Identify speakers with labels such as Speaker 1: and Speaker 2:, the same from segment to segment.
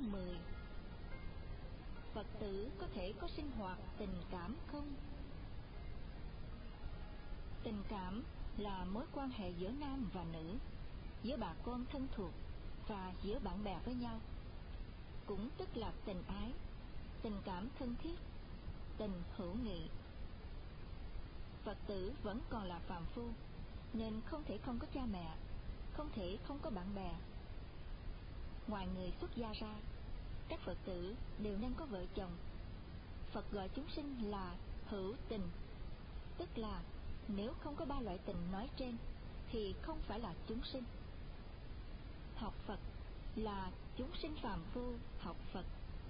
Speaker 1: Chương 10. Phật tử có thể có sinh hoạt tình cảm không? Tình cảm là mối quan hệ giữa nam và nữ, giữa bà con thân thuộc và giữa bạn bè với nhau, cũng tức là tình ái, tình cảm thân thiết, tình hữu nghị. Phật tử vẫn còn là phàm phu, nên không thể không có cha mẹ, không thể không có bạn bè. Ngoài người xuất gia ra, các Phật tử đều nên có vợ chồng. Phật gọi chúng sinh là hữu tình, tức là nếu không có ba loại tình nói trên thì không phải là chúng sinh. Học Phật là chúng sinh phàm phu học Phật.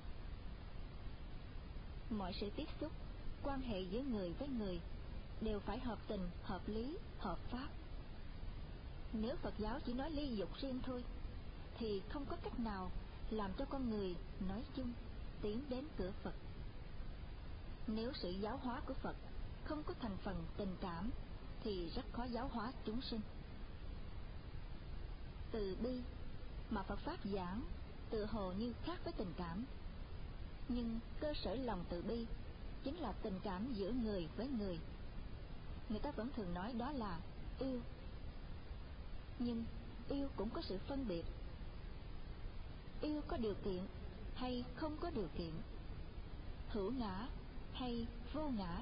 Speaker 1: Mọi sự tiếp xúc, quan hệ giữa người với người đều phải hợp tình, hợp lý, hợp pháp. Nếu Phật giáo chỉ nói ly dục riêng thôi thì không có cách nào làm cho con người nói chung tiến đến cửa Phật. Nếu sự giáo hóa của Phật không có thành phần tình cảm thì rất khó giáo hóa chúng sinh. Từ bi mà Phật Pháp giảng tự hồ như khác với tình cảm, nhưng cơ sở lòng từ bi chính là tình cảm giữa người với người. Người ta vẫn thường nói đó là yêu, nhưng yêu cũng có sự phân biệt. Yêu có điều kiện hay không có điều kiện, hữu ngã hay vô ngã.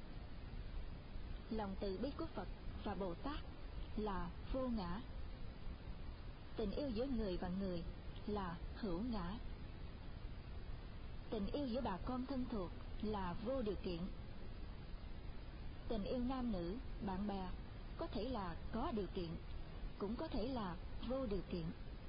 Speaker 1: Lòng từ bi của Phật và Bồ Tát là vô ngã. Tình yêu giữa người và người là hữu ngã. Tình yêu giữa bà con thân thuộc là vô điều kiện. Tình yêu nam nữ, bạn bè có thể là có điều kiện, cũng có thể là vô điều kiện.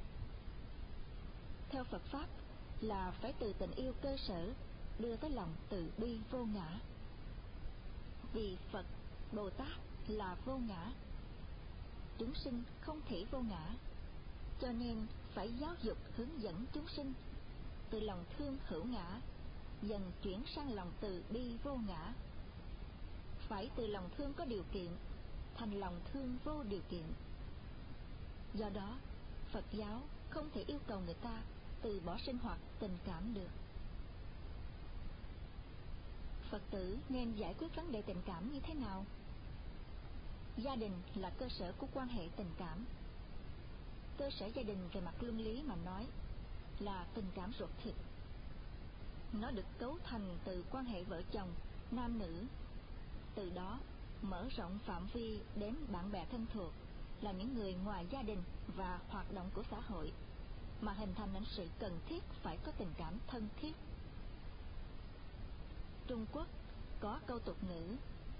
Speaker 1: Theo Phật Pháp là phải từ tình yêu cơ sở đưa tới lòng từ bi vô ngã. Vì Phật, Bồ Tát là vô ngã, chúng sinh không thể vô ngã, cho nên phải giáo dục hướng dẫn chúng sinh từ lòng thương hữu ngã dần chuyển sang lòng từ bi vô ngã. Phải từ lòng thương có điều kiện thành lòng thương vô điều kiện. Do đó, Phật giáo không thể yêu cầu người ta từ bỏ sinh hoạt tình cảm được. Phật tử nên giải quyết vấn đề tình cảm như thế nào? Gia đình là cơ sở của quan hệ tình cảm. Cơ sở gia đình về mặt luân lý mà nói là tình cảm ruột thịt. Nó được cấu thành từ quan hệ vợ chồng, nam nữ. Từ đó mở rộng phạm vi đến bạn bè thân thuộc, là những người ngoài gia đình và hoạt động của xã hội, mà hình thành nên sự cần thiết phải có tình cảm thân thiết. Trung Quốc có câu tục ngữ: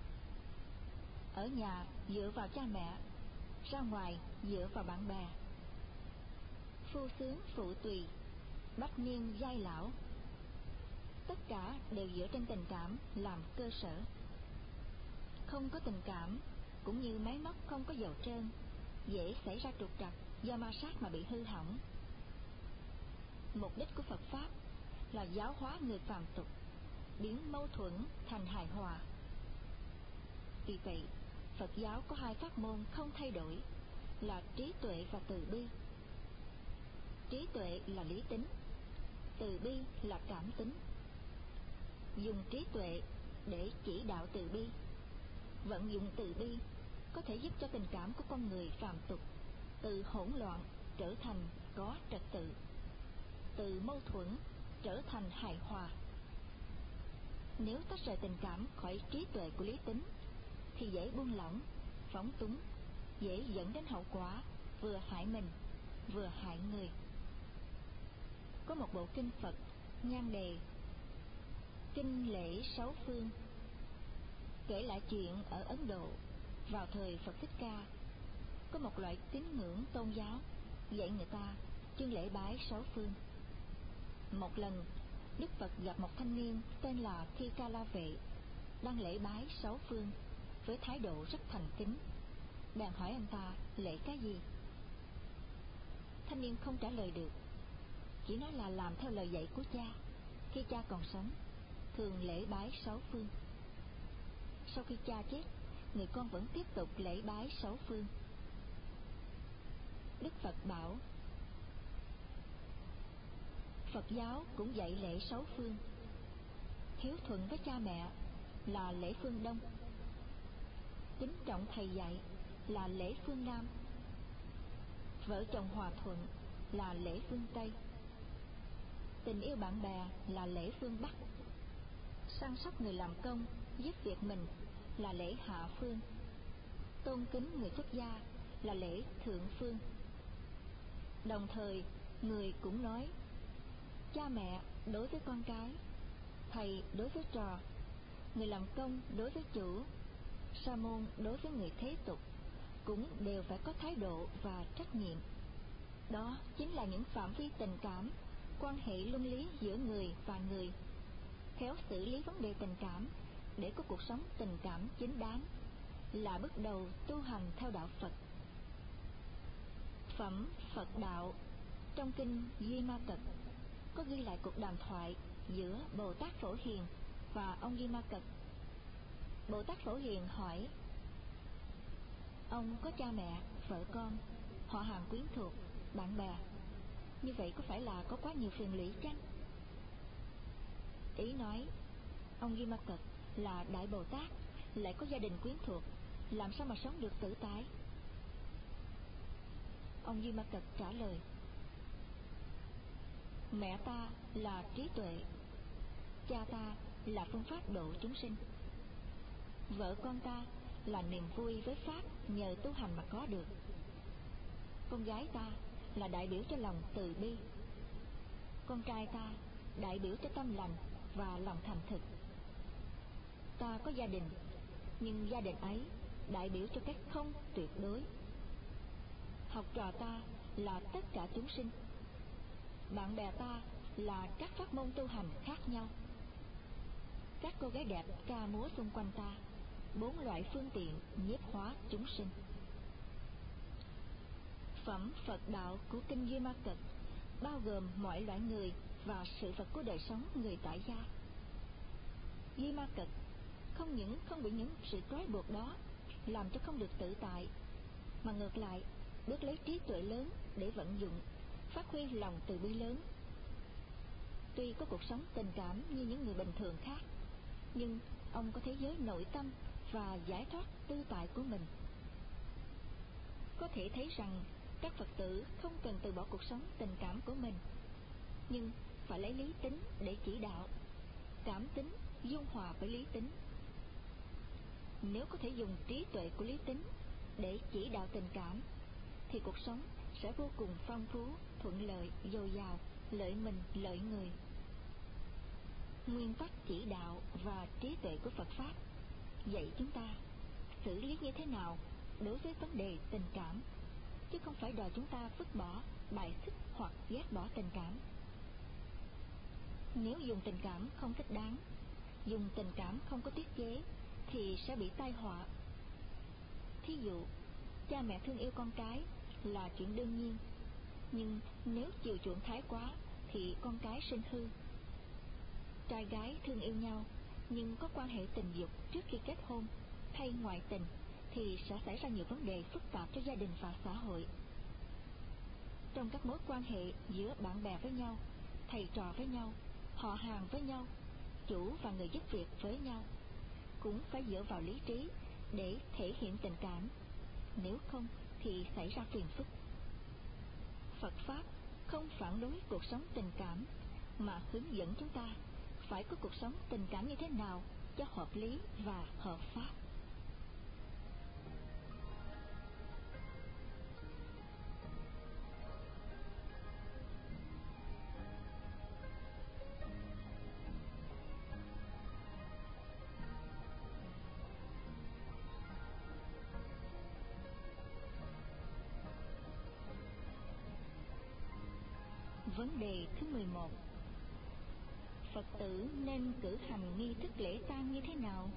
Speaker 1: ở nhà dựa vào cha mẹ, ra ngoài dựa vào bạn bè. Phu sướng phụ tùy, bách niên giai lão. Tất cả đều dựa trên tình cảm làm cơ sở. Không có tình cảm cũng như máy móc không có dầu trơn, dễ xảy ra trục trặc do ma sát mà bị hư hỏng. Mục đích của Phật Pháp là giáo hóa người phàm tục, biến mâu thuẫn thành hài hòa. Vì vậy, Phật giáo có hai pháp môn không thay đổi là trí tuệ và từ bi. Trí tuệ là lý tính, từ bi là cảm tính. Dùng trí tuệ để chỉ đạo từ bi, vận dụng từ bi có thể giúp cho tình cảm của con người phàm tục từ hỗn loạn trở thành có trật tự, từ mâu thuẫn trở thành hài hòa. Nếu tách rời tình cảm khỏi trí tuệ của lý tính thì dễ buông lỏng, phóng túng, dễ dẫn đến hậu quả vừa hại mình vừa hại người. Có một bộ kinh Phật nhan đề Kinh lễ sáu phương, kể lại chuyện ở Ấn Độ vào thời Phật Thích Ca, có một loại tín ngưỡng tôn giáo dạy người ta chương lễ bái sáu phương. Một lần, Đức Phật gặp một thanh niên tên là Thi Ca La Vệ đang lễ bái sáu phương với thái độ rất thành kính. Bèn hỏi anh ta lễ cái gì. Thanh niên không trả lời được, chỉ nói là làm theo lời dạy của cha. Khi cha còn sống, thường lễ bái sáu phương. Sau khi cha chết, người con vẫn tiếp tục lễ bái sáu phương. Đức Phật bảo: Phật giáo cũng dạy lễ 6 phương. Hiếu thuận với cha mẹ là lễ phương Đông, kính trọng thầy dạy là lễ phương Nam, vợ chồng hòa thuận là lễ phương Tây, tình yêu bạn bè là lễ phương Bắc, săn sóc người làm công giúp việc mình là lễ hạ phương, tôn kính người xuất gia là lễ thượng phương. Đồng thời, người cũng nói, cha mẹ đối với con cái, thầy đối với trò, người làm công đối với chủ, sa môn đối với người thế tục cũng đều phải có thái độ và trách nhiệm. Đó chính là những phạm vi tình cảm, quan hệ luân lý giữa người và người. Khéo xử lý vấn đề tình cảm để có cuộc sống tình cảm chính đáng là bước đầu tu hành theo đạo Phật. Phẩm Phật đạo trong kinh Duy Ma Cật có ghi lại cuộc đàm thoại giữa Bồ Tát Phổ Hiền và ông Duy Ma Cật. Bồ Tát Phổ Hiền hỏi: ông có cha mẹ, vợ con, họ hàng quyến thuộc, bạn bè, như vậy có phải là có quá nhiều phiền lụy chăng? Ý nói, ông Duy Ma Cật là Đại Bồ Tát, lại có gia đình quyến thuộc, làm sao mà sống được tự tại? Ông Duy Ma Cật trả lời: mẹ ta là trí tuệ, cha ta là phương pháp độ chúng sinh, vợ con ta là niềm vui với pháp nhờ tu hành mà có được, con gái ta là đại biểu cho lòng từ bi, con trai ta đại biểu cho tâm lành và lòng thành thực. Ta có gia đình, nhưng gia đình ấy đại biểu cho cái không tuyệt đối. Học trò ta là tất cả chúng sinh, bạn bè ta là các pháp môn tu hành khác nhau. Các cô gái đẹp ca múa xung quanh ta, 4 loại phương tiện nhiếp hóa chúng sinh. Phẩm Phật đạo của kinh Duy Ma Cật bao gồm mọi loại người và sự vật của đời sống người tại gia. Duy Ma Cật không những không bị những sự trói buộc đó làm cho không được tự tại, mà ngược lại bước lấy trí tuệ lớn để vận dụng, phát huy lòng từ bi lớn. Tuy có cuộc sống tình cảm như những người bình thường khác, nhưng ông có thế giới nội tâm và giải thoát tư tại của mình. Có thể thấy rằng các Phật tử không cần từ bỏ cuộc sống tình cảm của mình, nhưng phải lấy lý tính để chỉ đạo, cảm tính dung hòa với lý tính. Nếu có thể dùng trí tuệ của lý tính để chỉ đạo tình cảm, thì cuộc sống sẽ vô cùng phong phú, thuận lợi, dồi dào, lợi mình, lợi người. Nguyên tắc chỉ đạo và trí tuệ của Phật Pháp dạy chúng ta xử lý như thế nào đối với vấn đề tình cảm, chứ không phải đòi chúng ta vứt bỏ, bài xích hoặc ghét bỏ tình cảm. Nếu dùng tình cảm không thích đáng, dùng tình cảm không có tiết chế, thì sẽ bị tai họa. Thí dụ, cha mẹ thương yêu con cái là chuyện đương nhiên, nhưng nếu chiều chuộng thái quá thì con cái sinh hư. Trai gái thương yêu nhau nhưng có quan hệ tình dục trước khi kết hôn hay ngoại tình thì sẽ xảy ra nhiều vấn đề phức tạp cho gia đình và xã hội. Trong các mối quan hệ giữa bạn bè với nhau, thầy trò với nhau, họ hàng với nhau, chủ và người giúp việc với nhau, cũng phải dựa vào lý trí để thể hiện tình cảm, nếu không thì xảy ra phiền phức. Phật Pháp không phản đối cuộc sống tình cảm, mà hướng dẫn chúng ta phải có cuộc sống tình cảm như thế nào cho hợp lý và hợp pháp. Vấn đề thứ 11. Phật tử nên cử hành nghi thức lễ tang như thế nào?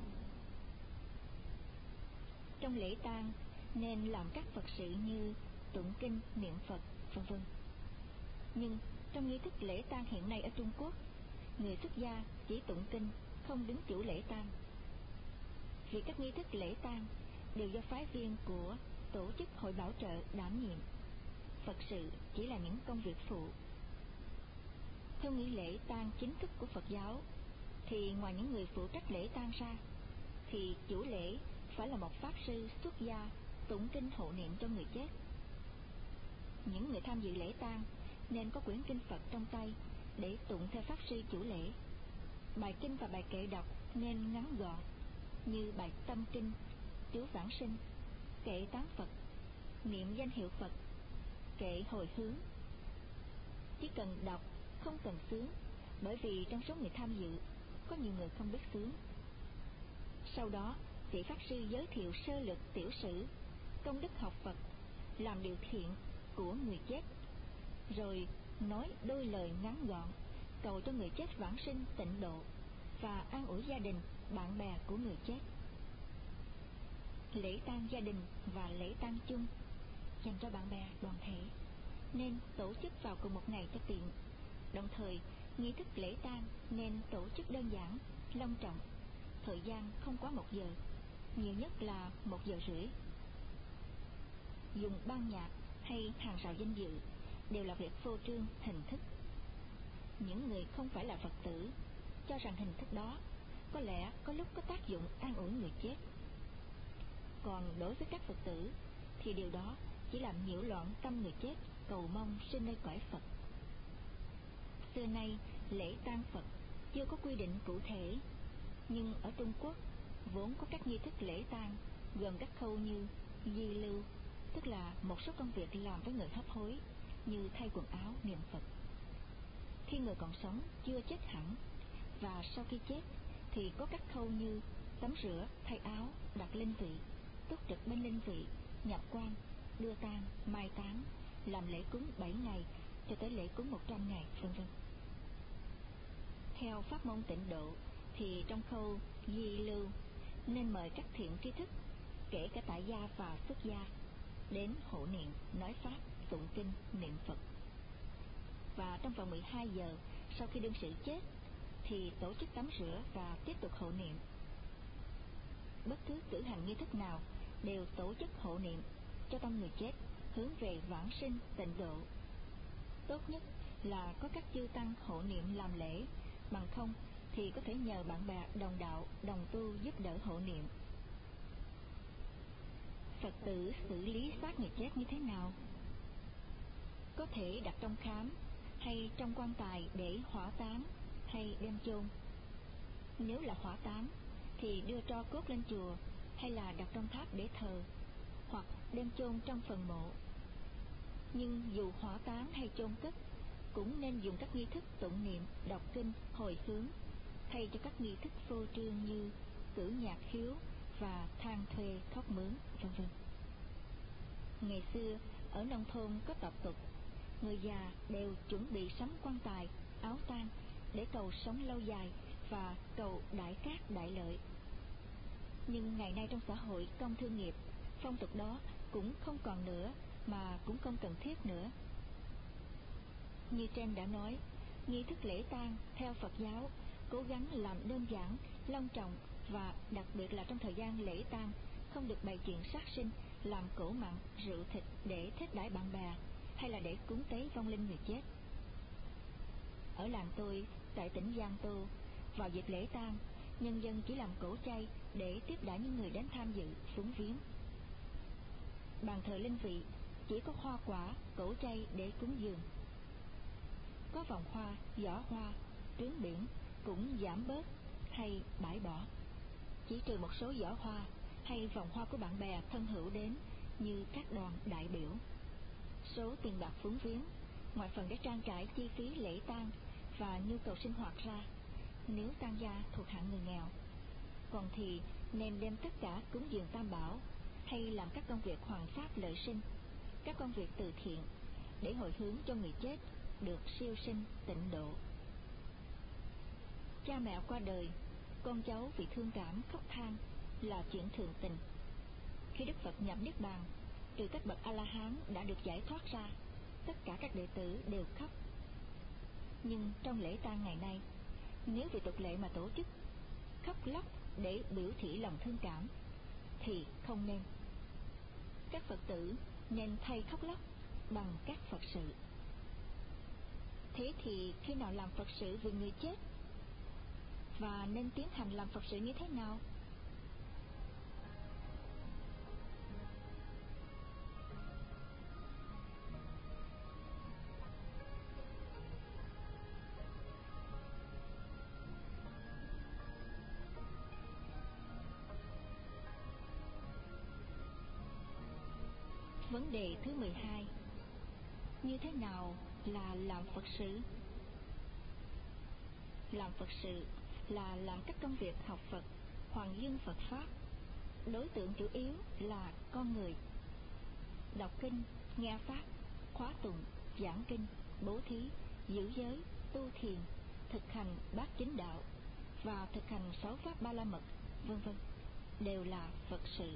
Speaker 1: Trong lễ tang nên làm các Phật sự như tụng kinh, niệm Phật, v.v. Nhưng trong nghi thức lễ tang hiện nay ở Trung Quốc, người xuất gia chỉ tụng kinh, không đứng chủ lễ tang. Vì các nghi thức lễ tang đều do phái viên của tổ chức hội bảo trợ đảm nhiệm, Phật sự chỉ là những công việc phụ. Theo nghi lễ tang chính thức của Phật giáo, thì ngoài những người phụ trách lễ tang ra, thì chủ lễ phải là một pháp sư xuất gia tụng kinh hộ niệm cho người chết. Những người tham dự lễ tang nên có quyển kinh Phật trong tay để tụng theo pháp sư chủ lễ. Bài kinh và bài kệ đọc nên ngắn gọn, như bài tâm kinh, chú vãng sinh, kệ tán Phật, niệm danh hiệu Phật, kệ hồi hướng. Chỉ cần đọc, không cần xướng, bởi vì trong số người tham dự có nhiều người không biết xướng. Sau đó, vị pháp sư giới thiệu sơ lược tiểu sử, công đức học Phật, làm điều thiện của người chết, rồi nói đôi lời ngắn gọn, cầu cho người chết vãng sinh tịnh độ và an ủi gia đình, bạn bè của người chết. Lễ tang gia đình và lễ tang chung dành cho bạn bè đoàn thể nên tổ chức vào cùng một ngày cho tiện. Đồng thời, nghi thức lễ tang nên tổ chức đơn giản, long trọng, thời gian không quá 1 giờ, nhiều nhất là 1 giờ rưỡi. Dùng ban nhạc hay hàng rào danh dự đều là việc phô trương hình thức. Những người không phải là Phật tử cho rằng hình thức đó có lẽ có lúc có tác dụng an ủi người chết. Còn đối với các Phật tử thì điều đó chỉ làm nhiễu loạn tâm người chết cầu mong sinh nơi cõi Phật. Xưa nay lễ tang Phật chưa có quy định cụ thể, nhưng ở Trung Quốc vốn có các nghi thức lễ tang gồm các khâu như di lưu, tức là một số công việc làm với người hấp hối như thay quần áo, niệm Phật. Khi người còn sống chưa chết hẳn, và sau khi chết thì có các khâu như tắm rửa, thay áo, đặt linh vị, túc trực bên linh vị, nhập quan, đưa tang, mai táng, làm lễ cúng 7 ngày cho tới lễ cúng 100 ngày, vân vân. Theo pháp môn tịnh độ thì trong khâu di lưu nên mời các thiện tri thức, kể cả tại gia và xuất gia, đến hộ niệm, nói pháp, tụng kinh, niệm Phật. Và trong vòng 12 giờ sau khi đương sự chết thì tổ chức tắm rửa và tiếp tục hộ niệm. Bất cứ cử hành nghi thức nào đều tổ chức hộ niệm cho tâm người chết hướng về vãng sinh tịnh độ. Tốt nhất là có các chư tăng hộ niệm làm lễ, bằng không thì có thể nhờ bạn bè đồng đạo, đồng tu giúp đỡ hộ niệm. Phật tử xử lý xác người chết như thế nào? Có thể đặt trong khám hay trong quan tài để hỏa táng hay đem chôn. Nếu là hỏa táng thì đưa tro cốt lên chùa hay là đặt trong tháp để thờ, hoặc đem chôn trong phần mộ. Nhưng dù hỏa táng hay chôn cất cũng nên dùng các nghi thức tụng niệm, đọc kinh, hồi hướng, thay cho các nghi thức phô trương như cử nhạc khiếu và than thuê khóc mướn, vân vân. Ngày xưa ở nông thôn có tập tục người già đều chuẩn bị sắm quan tài, áo tang để cầu sống lâu dài và cầu đại cát đại lợi. Nhưng ngày nay trong xã hội công thương nghiệp, phong tục đó cũng không còn nữa, mà cũng không cần thiết nữa. Như trên đã nói, nghi thức lễ tang theo Phật giáo cố gắng làm đơn giản, long trọng, và đặc biệt là trong thời gian lễ tang không được bày chuyện sát sinh, làm cỗ mặn, rượu thịt để thết đãi bạn bè hay là để cúng tế vong linh người chết. Ở làng tôi tại tỉnh Giang Tô, vào dịp lễ tang, nhân dân chỉ làm cỗ chay để tiếp đãi những người đến tham dự, phúng viếng. Bàn thờ linh vị chỉ có hoa quả, cỗ chay để cúng dường. Có vòng hoa, giỏ hoa, trướng biển cũng giảm bớt hay bãi bỏ, chỉ trừ một số giỏ hoa hay vòng hoa của bạn bè thân hữu đến như các đoàn đại biểu. Số tiền bạc phúng viếng, ngoài phần để trang trải chi phí lễ tang và nhu cầu sinh hoạt ra, nếu tang gia thuộc hạng người nghèo, còn thì nên đem tất cả cúng dường Tam Bảo hay làm các công việc hoằng pháp lợi sinh, các công việc từ thiện để hồi hướng cho người chết được siêu sinh tịnh độ. Cha mẹ qua đời, con cháu vì thương cảm khóc than là chuyện thường tình. Khi Đức Phật nhập Niết Bàn, trừ các bậc A-la-hán đã được giải thoát ra, tất cả các đệ tử đều khóc. Nhưng trong lễ tang ngày nay, nếu vì tục lệ mà tổ chức khóc lóc để biểu thị lòng thương cảm thì không nên. Các Phật tử nên thay khóc lóc bằng các Phật sự. Thế thì khi nào làm Phật sự vì người chết? Và nên tiến hành làm Phật sự như thế nào? Vấn đề thứ 12. Như thế nào là làm Phật sự? Làm Phật sự là làm các công việc học Phật, hoàng dương Phật Pháp. Đối tượng chủ yếu là con người. Đọc kinh, nghe Pháp, khóa tụng, giảng kinh, bố thí, giữ giới, tu thiền, thực hành bát chánh đạo và thực hành 6 pháp ba la mật, vân vân, đều là Phật sự.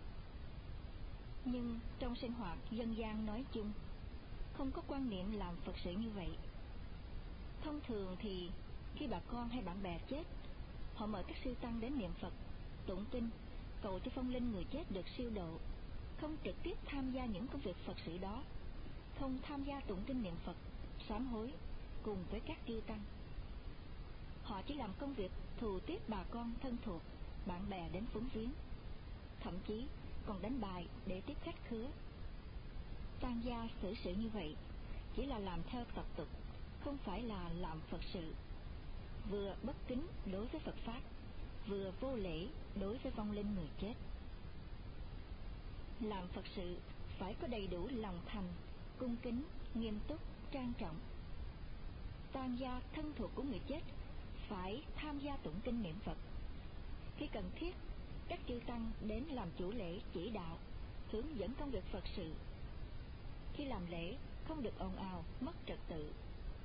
Speaker 1: Nhưng trong sinh hoạt dân gian nói chung, không có quan niệm làm Phật sự như vậy. Thông thường thì khi bà con hay bạn bè chết, họ mời các sư tăng đến niệm Phật, tụng kinh, cầu cho phong linh người chết được siêu độ, không trực tiếp tham gia những công việc Phật sự đó, không tham gia tụng kinh niệm Phật, sám hối cùng với các chư tăng. Họ chỉ làm công việc thù tiếp bà con thân thuộc, bạn bè đến phúng viếng, thậm chí còn đánh bài để tiếp khách khứa. Tang gia xử sự như vậy chỉ là làm theo tập tục, không phải là làm Phật sự, vừa bất kính đối với Phật Pháp, vừa vô lễ đối với vong linh người chết. Làm Phật sự phải có đầy đủ lòng thành, cung kính, nghiêm túc, trang trọng. Tang gia thân thuộc của người chết phải tham gia tụng kinh niệm Phật. Khi cần thiết, các chư tăng đến làm chủ lễ chỉ đạo, hướng dẫn công việc Phật sự. Khi làm lễ không được ồn ào, mất trật tự.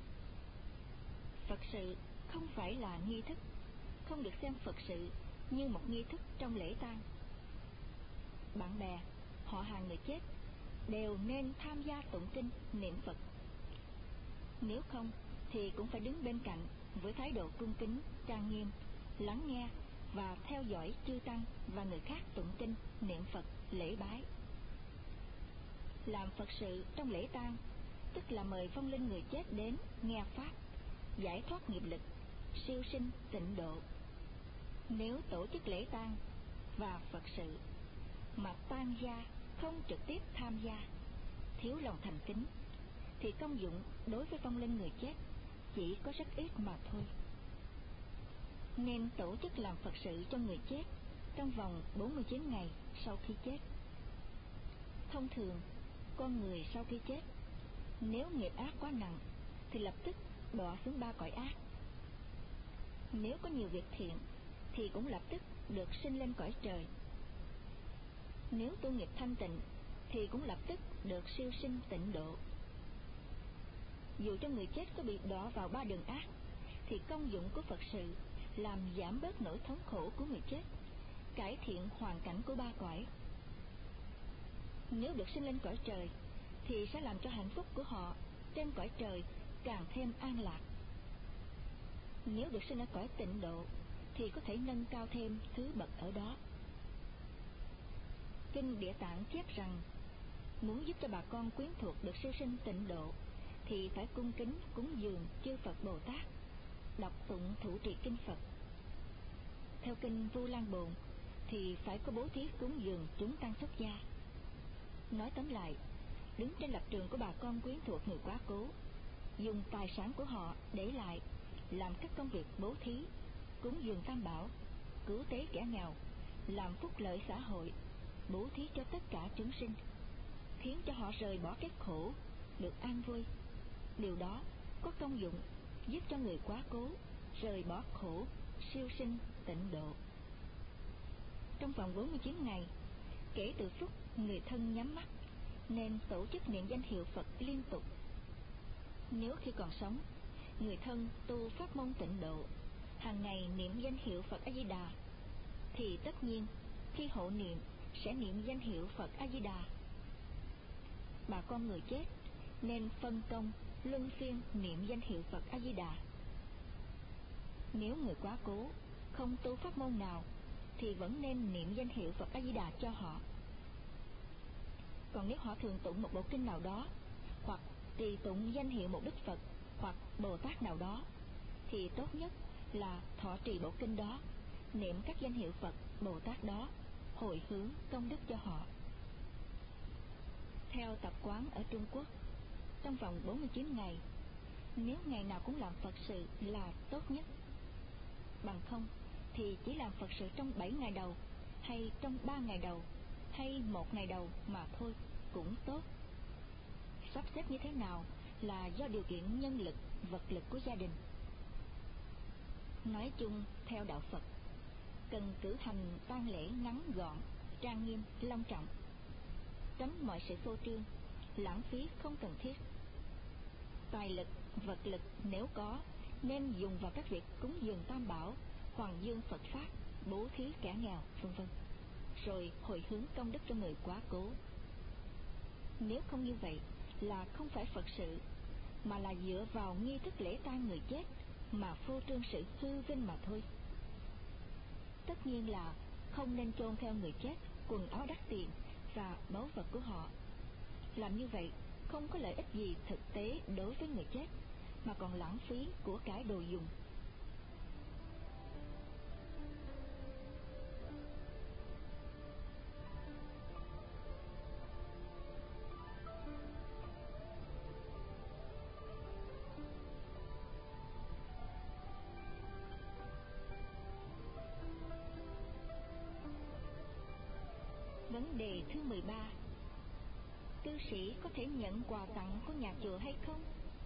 Speaker 1: Phật sự không phải là nghi thức, không được xem Phật sự như một nghi thức trong lễ tang. Bạn bè, họ hàng người chết đều nên tham gia tụng kinh niệm Phật. Nếu không thì cũng phải đứng bên cạnh với thái độ cung kính, trang nghiêm, lắng nghe và theo dõi chư tăng và người khác tụng kinh niệm Phật, lễ bái. Làm Phật sự trong lễ tang tức là mời phong linh người chết đến nghe pháp, giải thoát nghiệp lực, siêu sinh tịnh độ. Nếu tổ chức lễ tang và Phật sự mà tang gia không trực tiếp tham gia, thiếu lòng thành kính, thì công dụng đối với vong linh người chết chỉ có rất ít mà thôi. Nên tổ chức làm Phật sự cho người chết trong vòng 49 ngày sau khi chết. Thông thường, con người sau khi chết, nếu nghiệp ác quá nặng thì lập tức đọa xuống 3 cõi ác. Nếu có nhiều việc thiện thì cũng lập tức được sinh lên cõi trời. Nếu tu nghiệp thanh tịnh thì cũng lập tức được siêu sinh tịnh độ. Dù cho người chết có bị đọa vào 3 đường ác, thì công dụng của Phật sự làm giảm bớt nỗi thống khổ của người chết, cải thiện hoàn cảnh của 3 cõi. Nếu được sinh lên cõi trời thì sẽ làm cho hạnh phúc của họ trên cõi trời càng thêm an lạc. Nếu được sinh ở cõi tịnh độ thì có thể nâng cao thêm thứ bậc ở đó. Kinh Địa Tạng chép rằng, muốn giúp cho bà con quyến thuộc được siêu sinh tịnh độ thì phải cung kính cúng dường chư Phật Bồ Tát, đọc tụng thủ trì kinh Phật. Theo kinh Vu Lan Bồn thì phải có bố thí cúng dường chúng tăng xuất gia. Nói tóm lại, đứng trên lập trường của bà con quyến thuộc người quá cố, dùng tài sản của họ để lại làm các công việc bố thí, cúng dường tam bảo, cứu tế kẻ nghèo, làm phúc lợi xã hội, bố thí cho tất cả chúng sinh, khiến cho họ rời bỏ cái khổ, được an vui. Điều đó có công dụng giúp cho người quá cố rời bỏ khổ, siêu sinh tịnh độ. Trong vòng 49 ngày, kể từ phút người thân nhắm mắt, nên tổ chức niệm danh hiệu Phật liên tục. Nếu khi còn sống, người thân tu pháp môn tịnh độ, hàng ngày niệm danh hiệu Phật A Di Đà, thì tất nhiên khi hộ niệm sẽ niệm danh hiệu Phật A Di Đà. Bà con người chết nên phân công luân phiên niệm danh hiệu Phật A Di Đà. Nếu người quá cố không tu pháp môn nào thì vẫn nên niệm danh hiệu Phật A Di Đà cho họ. Còn nếu họ thường tụng một bộ kinh nào đó hoặc trì tụng danh hiệu một đức Phật hoặc Bồ Tát nào đó, thì tốt nhất là thọ trì bộ kinh đó, niệm các danh hiệu Phật, Bồ Tát đó, hồi hướng công đức cho họ. Theo tập quán ở Trung Quốc, trong vòng 49 ngày, nếu ngày nào cũng làm Phật sự là tốt nhất. Bằng không thì chỉ làm Phật sự trong 7 ngày đầu, hay trong 3 ngày đầu, hay 1 ngày đầu mà thôi cũng tốt. Sắp xếp như thế nào là do điều kiện nhân lực, vật lực của gia đình. Nói chung, theo đạo Phật, cần cử hành tang lễ ngắn gọn, trang nghiêm, long trọng, tránh mọi sự phô trương, lãng phí không cần thiết. Tài lực, vật lực nếu có, nên dùng vào các việc cúng dường Tam Bảo, hoàng dương Phật Pháp, bố thí kẻ nghèo, vân vân, rồi hồi hướng công đức cho người quá cố. Nếu không như vậy là không phải Phật sự, mà là dựa vào nghi thức lễ tang người chết mà phô trương sự hư vinh mà thôi. Tất nhiên là không nên chôn theo người chết quần áo đắt tiền và báu vật của họ. Làm như vậy không có lợi ích gì thực tế đối với người chết, mà còn lãng phí của cải đồ dùng. Vấn đề thứ 13. Cư sĩ có thể nhận quà tặng của nhà chùa hay không?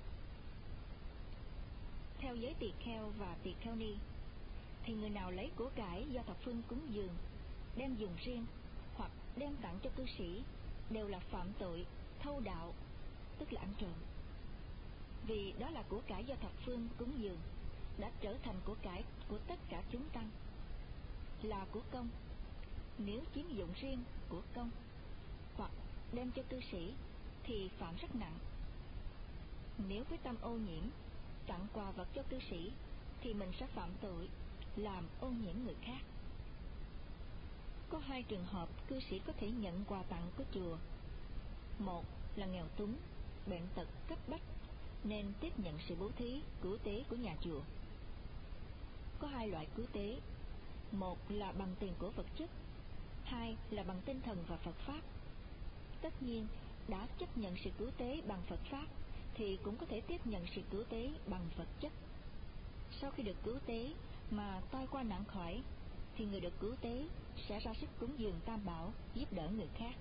Speaker 1: Theo giới tỳ kheo và tỳ kheo ni, thì người nào lấy của cải do thập phương cúng dường, đem dùng riêng hoặc đem tặng cho cư sĩ đều là phạm tội thâu đạo, tức là ăn trộm. Vì đó là của cải do thập phương cúng dường, đã trở thành của cải của tất cả chúng tăng, là của công. Nếu chiếm dụng riêng của công hoặc đem cho cư sĩ thì phạm rất nặng. Nếu với tâm ô nhiễm tặng quà vật cho cư sĩ thì mình sẽ phạm tội làm ô nhiễm người khác. Có 2 trường hợp cư sĩ có thể nhận quà tặng của chùa. Một là nghèo túng, bệnh tật cấp bách nên tiếp nhận sự bố thí, cứu tế của nhà chùa. Có 2 loại cứu tế: một là bằng tiền của vật chất, 2 là bằng tinh thần và Phật Pháp. Tất nhiên, đã chấp nhận sự cứu tế bằng Phật Pháp thì cũng có thể tiếp nhận sự cứu tế bằng vật chất. Sau khi được cứu tế mà tai qua nạn khỏi, thì người được cứu tế sẽ ra sức cúng dường Tam Bảo, giúp đỡ người khác.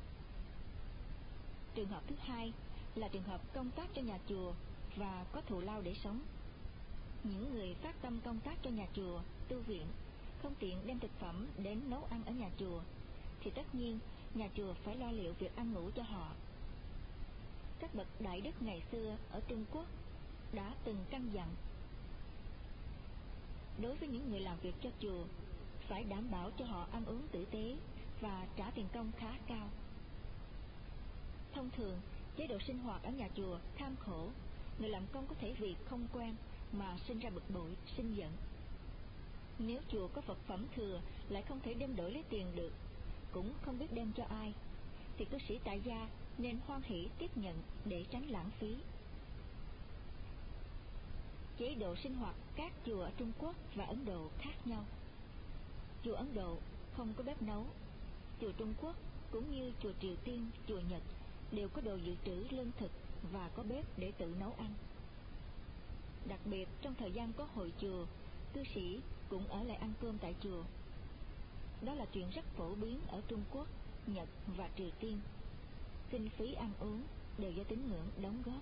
Speaker 1: Trường hợp thứ 2 là trường hợp công tác cho nhà chùa và có thù lao để sống. Những người phát tâm công tác cho nhà chùa, tu viện, không tiện đem thực phẩm đến nấu ăn ở nhà chùa, thì tất nhiên nhà chùa phải lo liệu việc ăn ngủ cho họ. Các bậc đại đức ngày xưa ở Trung Quốc đã từng căn dặn, đối với những người làm việc cho chùa, phải đảm bảo cho họ ăn uống tử tế và trả tiền công khá cao. Thông thường, chế độ sinh hoạt ở nhà chùa kham khổ, người làm công có thể vì không quen mà sinh ra bực bội, sinh giận. Nếu chùa có vật phẩm thừa lại không thể đem đổi lấy tiền được, cũng không biết đem cho ai, thì cư sĩ tại gia nên hoan hỷ tiếp nhận để tránh lãng phí. Chế độ sinh hoạt các chùa ở Trung Quốc và Ấn Độ khác nhau. Chùa Ấn Độ không có bếp nấu. Chùa Trung Quốc cũng như chùa Triều Tiên, chùa Nhật đều có đồ dự trữ lương thực và có bếp để tự nấu ăn. Đặc biệt trong thời gian có hội chùa, cư sĩ cũng ở lại ăn cơm tại chùa. Đó là chuyện rất phổ biến ở Trung Quốc, Nhật và Triều Tiên. Kinh phí ăn uống đều do tín ngưỡng đóng góp.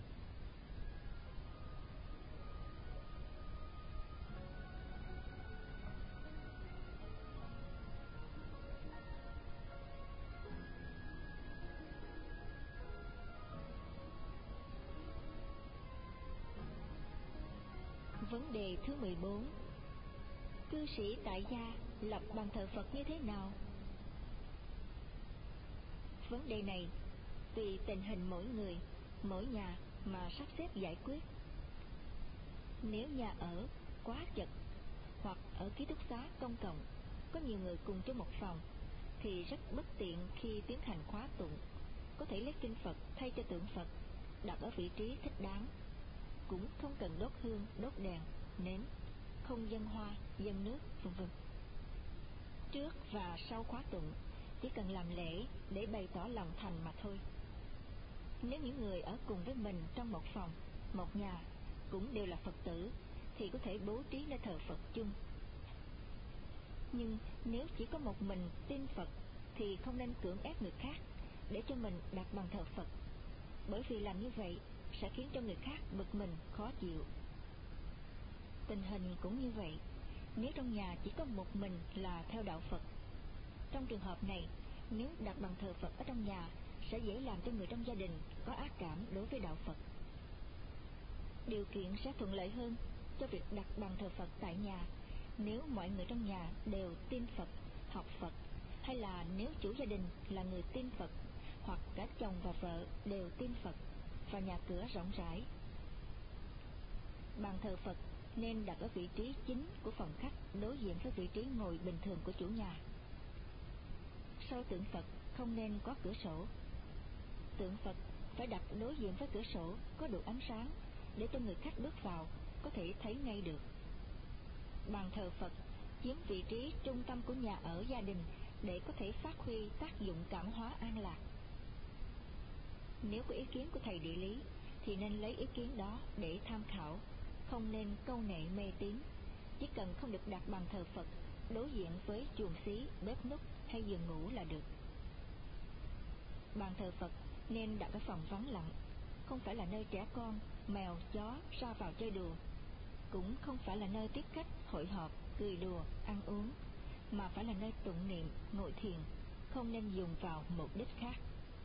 Speaker 1: Vấn đề thứ 14. Cư sĩ tại gia lập bàn thờ Phật như thế nào? Vấn đề này tùy tình hình mỗi người, mỗi nhà mà sắp xếp giải quyết. Nếu nhà ở quá chật hoặc ở ký túc xá công cộng có nhiều người cùng trong một phòng thì rất bất tiện khi tiến hành khóa tụng. Có thể lấy kinh Phật thay cho tượng Phật, đặt ở vị trí thích đáng. cũng không cần đốt hương, đốt đèn, nến, không dâng hoa, dâng nước, v.v. Trước và sau khóa tụng chỉ cần làm lễ để bày tỏ lòng thành mà thôi. Nếu những người ở cùng với mình trong một phòng, một nhà cũng đều là Phật tử thì có thể bố trí nơi thờ Phật chung. Nhưng nếu chỉ có một mình tin Phật thì không nên cưỡng ép người khác để cho mình đặt bàn thờ Phật, bởi vì làm như vậy sẽ khiến cho người khác bực mình, khó chịu. Tình hình cũng như vậy, nếu trong nhà chỉ có một mình là theo đạo Phật, trong trường hợp này, nếu đặt bàn thờ Phật ở trong nhà sẽ dễ làm cho người trong gia đình có ác cảm đối với đạo Phật. Điều kiện sẽ thuận lợi hơn cho việc đặt bàn thờ Phật tại nhà nếu mọi người trong nhà đều tin Phật, học Phật, hay là nếu chủ gia đình là người tin Phật, hoặc cả chồng và vợ đều tin Phật, và nhà cửa rộng rãi. Bàn thờ Phật nên đặt ở vị trí chính của phòng khách, đối diện với vị trí ngồi bình thường của chủ nhà. Sau tượng Phật không nên có cửa sổ. Tượng Phật phải đặt đối diện với cửa sổ có đủ ánh sáng để cho người khách bước vào có thể thấy ngay được. Bàn thờ Phật chiếm vị trí trung tâm của nhà ở gia đình để có thể phát huy tác dụng cảm hóa an lạc. Nếu có ý kiến của thầy địa lý thì nên lấy ý kiến đó để tham khảo, không nên câu nệ mê tín. Chỉ cần không được đặt bàn thờ Phật đối diện với chuồng xí, bếp núc hay giường ngủ là được. Bàn thờ Phật nên đặt ở phòng vắng lặng, không phải là nơi trẻ con, mèo, chó ra vào chơi đùa, cũng không phải là nơi tiếp khách, hội họp, cười đùa, ăn uống, mà phải là nơi tụng niệm, ngồi thiền, không nên dùng vào mục đích khác.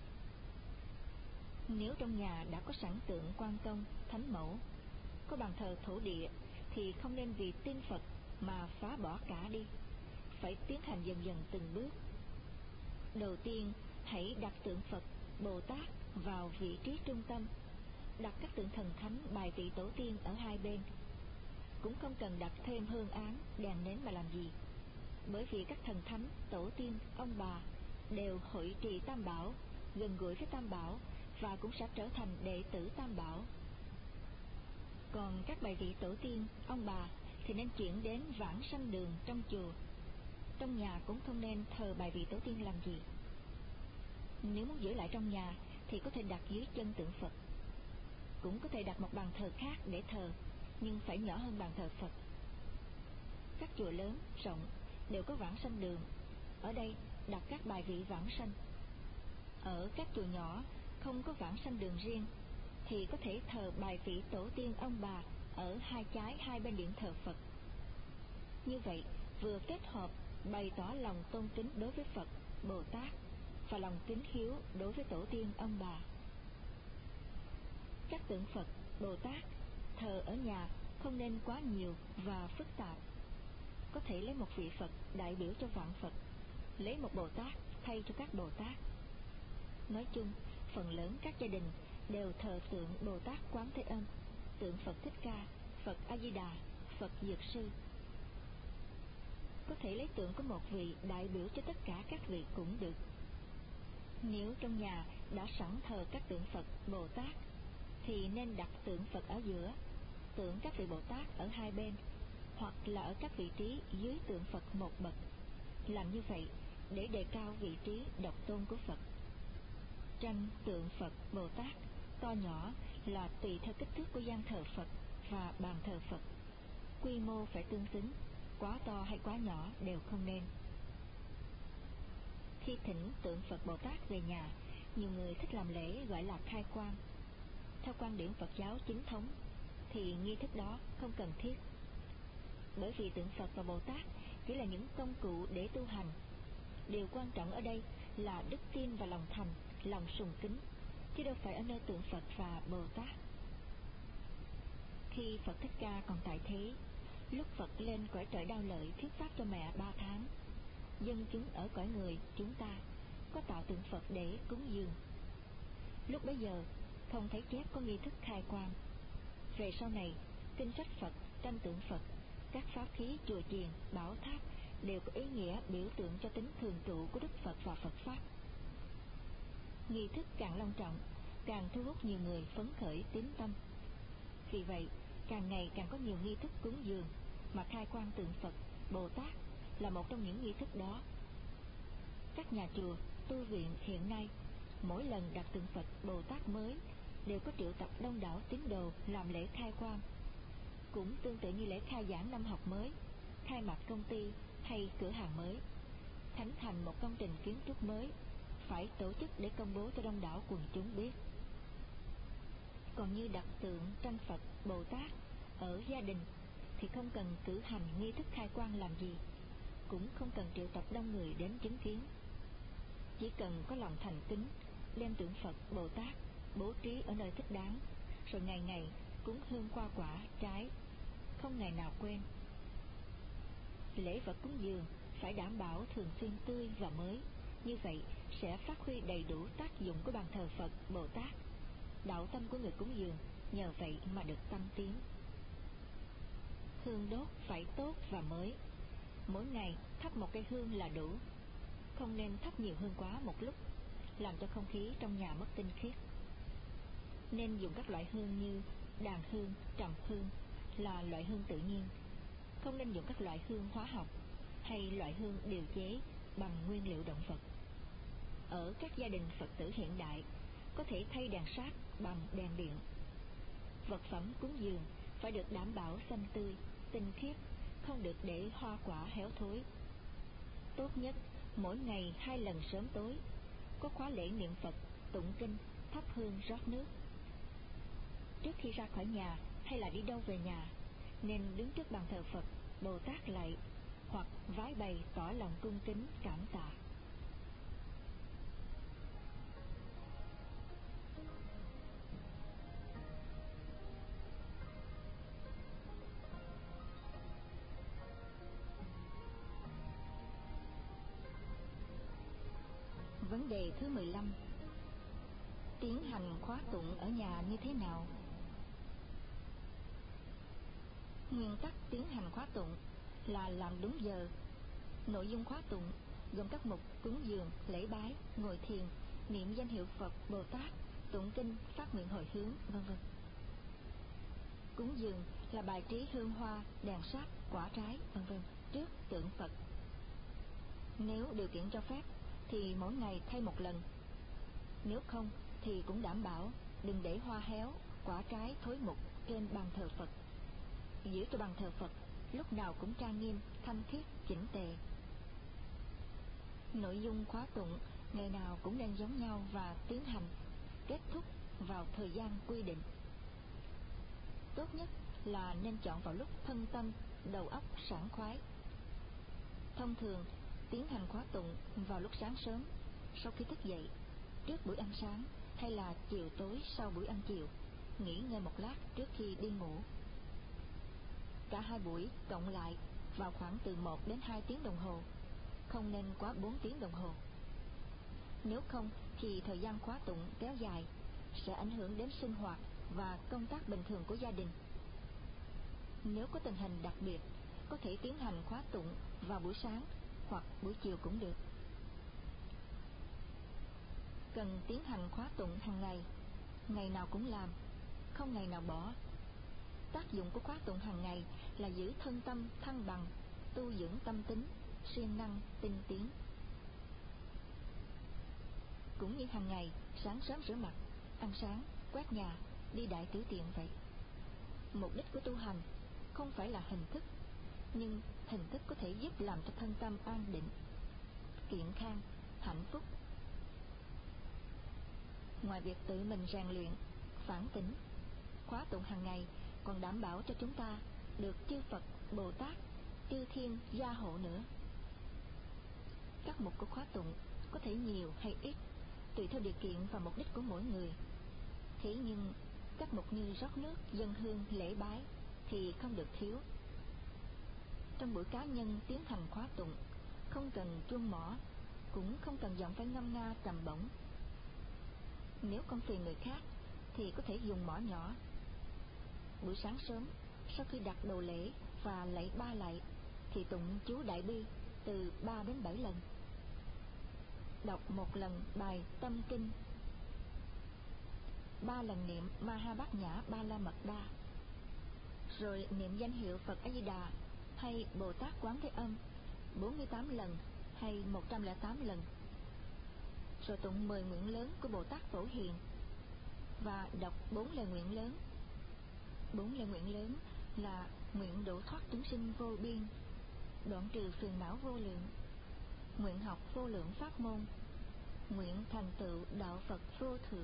Speaker 1: Nếu trong nhà đã có sẵn tượng Quan Công, Thánh Mẫu, có bàn thờ thổ địa thì không nên vì tin Phật mà phá bỏ cả đi, phải tiến hành dần dần từng bước. Đầu tiên, hãy đặt tượng Phật, Bồ Tát vào vị trí trung tâm, đặt các tượng thần thánh, bài vị tổ tiên ở hai bên. Cũng không cần đặt thêm hương án, đèn nến mà làm gì, bởi vì các thần thánh, tổ tiên, ông bà đều hội trì Tam Bảo, gần gũi với Tam Bảo và cũng sẽ trở thành đệ tử Tam Bảo. Còn các bài vị tổ tiên, ông bà thì nên chuyển đến Vãng Sanh Đường trong chùa. Trong nhà cũng không nên thờ bài vị tổ tiên làm gì. Nếu muốn giữ lại trong nhà thì có thể đặt dưới chân tượng Phật. Cũng có thể đặt một bàn thờ khác để thờ, nhưng phải nhỏ hơn bàn thờ Phật. Các chùa lớn, rộng đều có Vãng Sanh Đường, ở đây đặt các bài vị vãng sanh. Ở các chùa nhỏ không có Vãng Sanh Đường riêng thì có thể thờ bài vị tổ tiên ông bà ở hai trái hai bên điện thờ Phật. Như vậy vừa kết hợp bày tỏ lòng tôn kính đối với Phật, Bồ Tát và lòng kính hiếu đối với tổ tiên ông bà. Các tượng Phật, Bồ Tát thờ ở nhà không nên quá nhiều và phức tạp. Có thể lấy một vị Phật đại biểu cho vạn Phật, lấy một Bồ Tát thay cho các Bồ Tát. Nói chung, phần lớn các gia đình đều thờ tượng Bồ Tát Quán Thế Âm, tượng Phật Thích Ca, Phật A Di Đà, Phật Dược Sư. Có thể lấy tượng của một vị đại biểu cho tất cả các vị cũng được. Nếu trong nhà đã sẵn thờ các tượng Phật, Bồ Tát thì nên đặt tượng Phật ở giữa, tượng các vị Bồ Tát ở hai bên, hoặc là ở các vị trí dưới tượng Phật một bậc. Làm như vậy để đề cao vị trí độc tôn của Phật. Tranh tượng Phật, Bồ Tát to nhỏ là tùy theo kích thước của gian thờ Phật và bàn thờ Phật. Quy mô phải tương xứng, quá to hay quá nhỏ đều không nên. Khi thỉnh tượng Phật Bồ Tát về nhà, nhiều người thích làm lễ gọi là khai quang. Theo quan điểm Phật giáo chính thống thì nghi thức đó không cần thiết, bởi vì tượng Phật và Bồ Tát chỉ là những công cụ để tu hành. Điều quan trọng ở đây là đức tin và lòng thành, lòng sùng kính, chứ đâu phải ở nơi tượng Phật và Bồ Tát. Khi Phật Thích Ca còn tại thế, lúc Phật lên cõi trời Đao Lợi thuyết pháp cho mẹ 3 tháng, dân chúng ở cõi người chúng ta có tạo tượng Phật để cúng dường. Lúc bấy giờ không thấy chép có nghi thức khai quang. Về sau này, kinh sách Phật, tranh tượng Phật, các pháp khí chùa chiền, bảo tháp đều có ý nghĩa biểu tượng cho tính thường trụ của Đức Phật và Phật pháp. Nghi thức càng long trọng, càng thu hút nhiều người phấn khởi tín tâm. Vì vậy, càng ngày càng có nhiều nghi thức cúng dường mà khai quang tượng Phật, Bồ Tát là một trong những nghi thức đó. Các nhà chùa, tu viện hiện nay, mỗi lần đặt tượng Phật, Bồ Tát mới đều có triệu tập đông đảo tín đồ làm lễ khai quang. Cũng tương tự như lễ khai giảng năm học mới, khai mạc công ty hay cửa hàng mới, khánh thành một công trình kiến trúc mới, phải tổ chức để công bố cho đông đảo quần chúng biết. Còn như đặt tượng tranh Phật, Bồ Tát ở gia đình thì không cần cử hành nghi thức khai quang làm gì, cũng không cần triệu tập đông người đến chứng kiến. Chỉ cần có lòng thành kính, đem tượng Phật, Bồ Tát bố trí ở nơi thích đáng, rồi ngày ngày cúng hương hoa quả, trái, không ngày nào quên. Lễ vật cúng dường phải đảm bảo thường xuyên tươi và mới, như vậy sẽ phát huy đầy đủ tác dụng của bàn thờ Phật, Bồ Tát. Đạo tâm của người cúng dường nhờ vậy mà được tăng tiến. Hương đốt phải tốt và mới, mỗi ngày thắp một cây hương là đủ, không nên thắp nhiều hương quá một lúc, làm cho không khí trong nhà mất tinh khiết. Nên dùng các loại hương như đàn hương, trầm hương là loại hương tự nhiên, không nên dùng các loại hương hóa học hay loại hương điều chế bằng nguyên liệu động vật. Ở các gia đình Phật tử hiện đại, có thể thay đèn sáp bằng đèn điện. Vật phẩm cúng dường phải được đảm bảo xanh tươi, tinh khiết, không được để hoa quả héo thối. Tốt nhất mỗi ngày 2 lần sớm tối có khóa lễ niệm Phật, tụng kinh, thắp hương, rót nước. Trước khi ra khỏi nhà hay là đi đâu về nhà, nên đứng trước bàn thờ Phật, Bồ Tát lạy hoặc vái bày tỏ lòng cung kính cảm tạ. Vấn đề thứ 15. Tiến hành khóa tụng ở nhà như thế nào? Nguyên tắc tiến hành khóa tụng là làm đúng giờ. Nội dung khóa tụng gồm các mục cúng dường, lễ bái, ngồi thiền, niệm danh hiệu Phật, Bồ Tát, tụng kinh, phát nguyện hồi hướng, v.v. Cúng dường là bài trí hương hoa, đèn sáp, quả trái, v.v. trước tượng Phật. Nếu điều kiện cho phép thì mỗi ngày thay một lần. Nếu không thì cũng đảm bảo đừng để hoa héo, quả trái thối mục trên bàn thờ Phật. Giữ cho bàn thờ Phật lúc nào cũng trang nghiêm, thanh khiết, chỉnh tề. Nội dung khóa tụng ngày nào cũng nên giống nhau và tiến hành, kết thúc vào thời gian quy định. Tốt nhất là nên chọn vào lúc thân tâm, đầu óc sảng khoái. Thông thường tiến hành khóa tụng vào lúc sáng sớm, sau khi thức dậy, trước buổi ăn sáng hay là chiều tối sau buổi ăn chiều, nghỉ ngơi một lát trước khi đi ngủ. Cả hai buổi cộng lại vào khoảng từ 1 đến 2 tiếng đồng hồ, không nên quá 4 tiếng đồng hồ. Nếu không thì thời gian khóa tụng kéo dài sẽ ảnh hưởng đến sinh hoạt và công tác bình thường của gia đình. Nếu có tình hình đặc biệt, có thể tiến hành khóa tụng vào buổi sáng hoặc buổi chiều cũng được. Cần tiến hành khóa tụng hàng ngày, ngày nào cũng làm, không ngày nào bỏ. Tác dụng của khóa tụng hàng ngày là giữ thân tâm thăng bằng, tu dưỡng tâm tính, siêng năng, tinh tiến. Cũng như hàng ngày, sáng sớm rửa mặt, ăn sáng, quét nhà, đi đại tiểu tiện vậy. Mục đích của tu hành không phải là hình thức, nhưng hình thức có thể giúp làm cho thân tâm an định, kiện khang, hạnh phúc. Ngoài việc tự mình rèn luyện, phản tỉnh, khóa tụng hàng ngày còn đảm bảo cho chúng ta được chư Phật, Bồ Tát, chư thiên gia hộ nữa. Các mục của khóa tụng có thể nhiều hay ít, tùy theo điều kiện và mục đích của mỗi người. Thế nhưng các mục như rót nước, dâng hương, lễ bái thì không được thiếu. Trong buổi cá nhân tiến hành khóa tụng, không cần chuông mõ, cũng không cần giọng phải ngâm nga trầm bổng. Nếu không phiền người khác thì có thể dùng mõ nhỏ. Buổi sáng sớm, sau khi đặt đồ lễ và lạy 3 lạy thì tụng chú Đại Bi từ 3 đến 7 lần. Đọc 1 lần bài Tâm Kinh, 3 lần niệm Ma Ha Bát Nhã Ba La Mật Đa, rồi niệm danh hiệu Phật A Di Đà hay Bồ Tát Quán Thế Âm 48 lần hay 108 lần, rồi tụng 10 nguyện lớn của Bồ Tát Phổ Hiền và đọc 4 lời nguyện lớn. 4 lời nguyện lớn là nguyện độ thoát chúng sinh vô biên, đoạn trừ phiền não vô lượng, nguyện học vô lượng pháp môn, nguyện thành tựu đạo Phật vô thượng.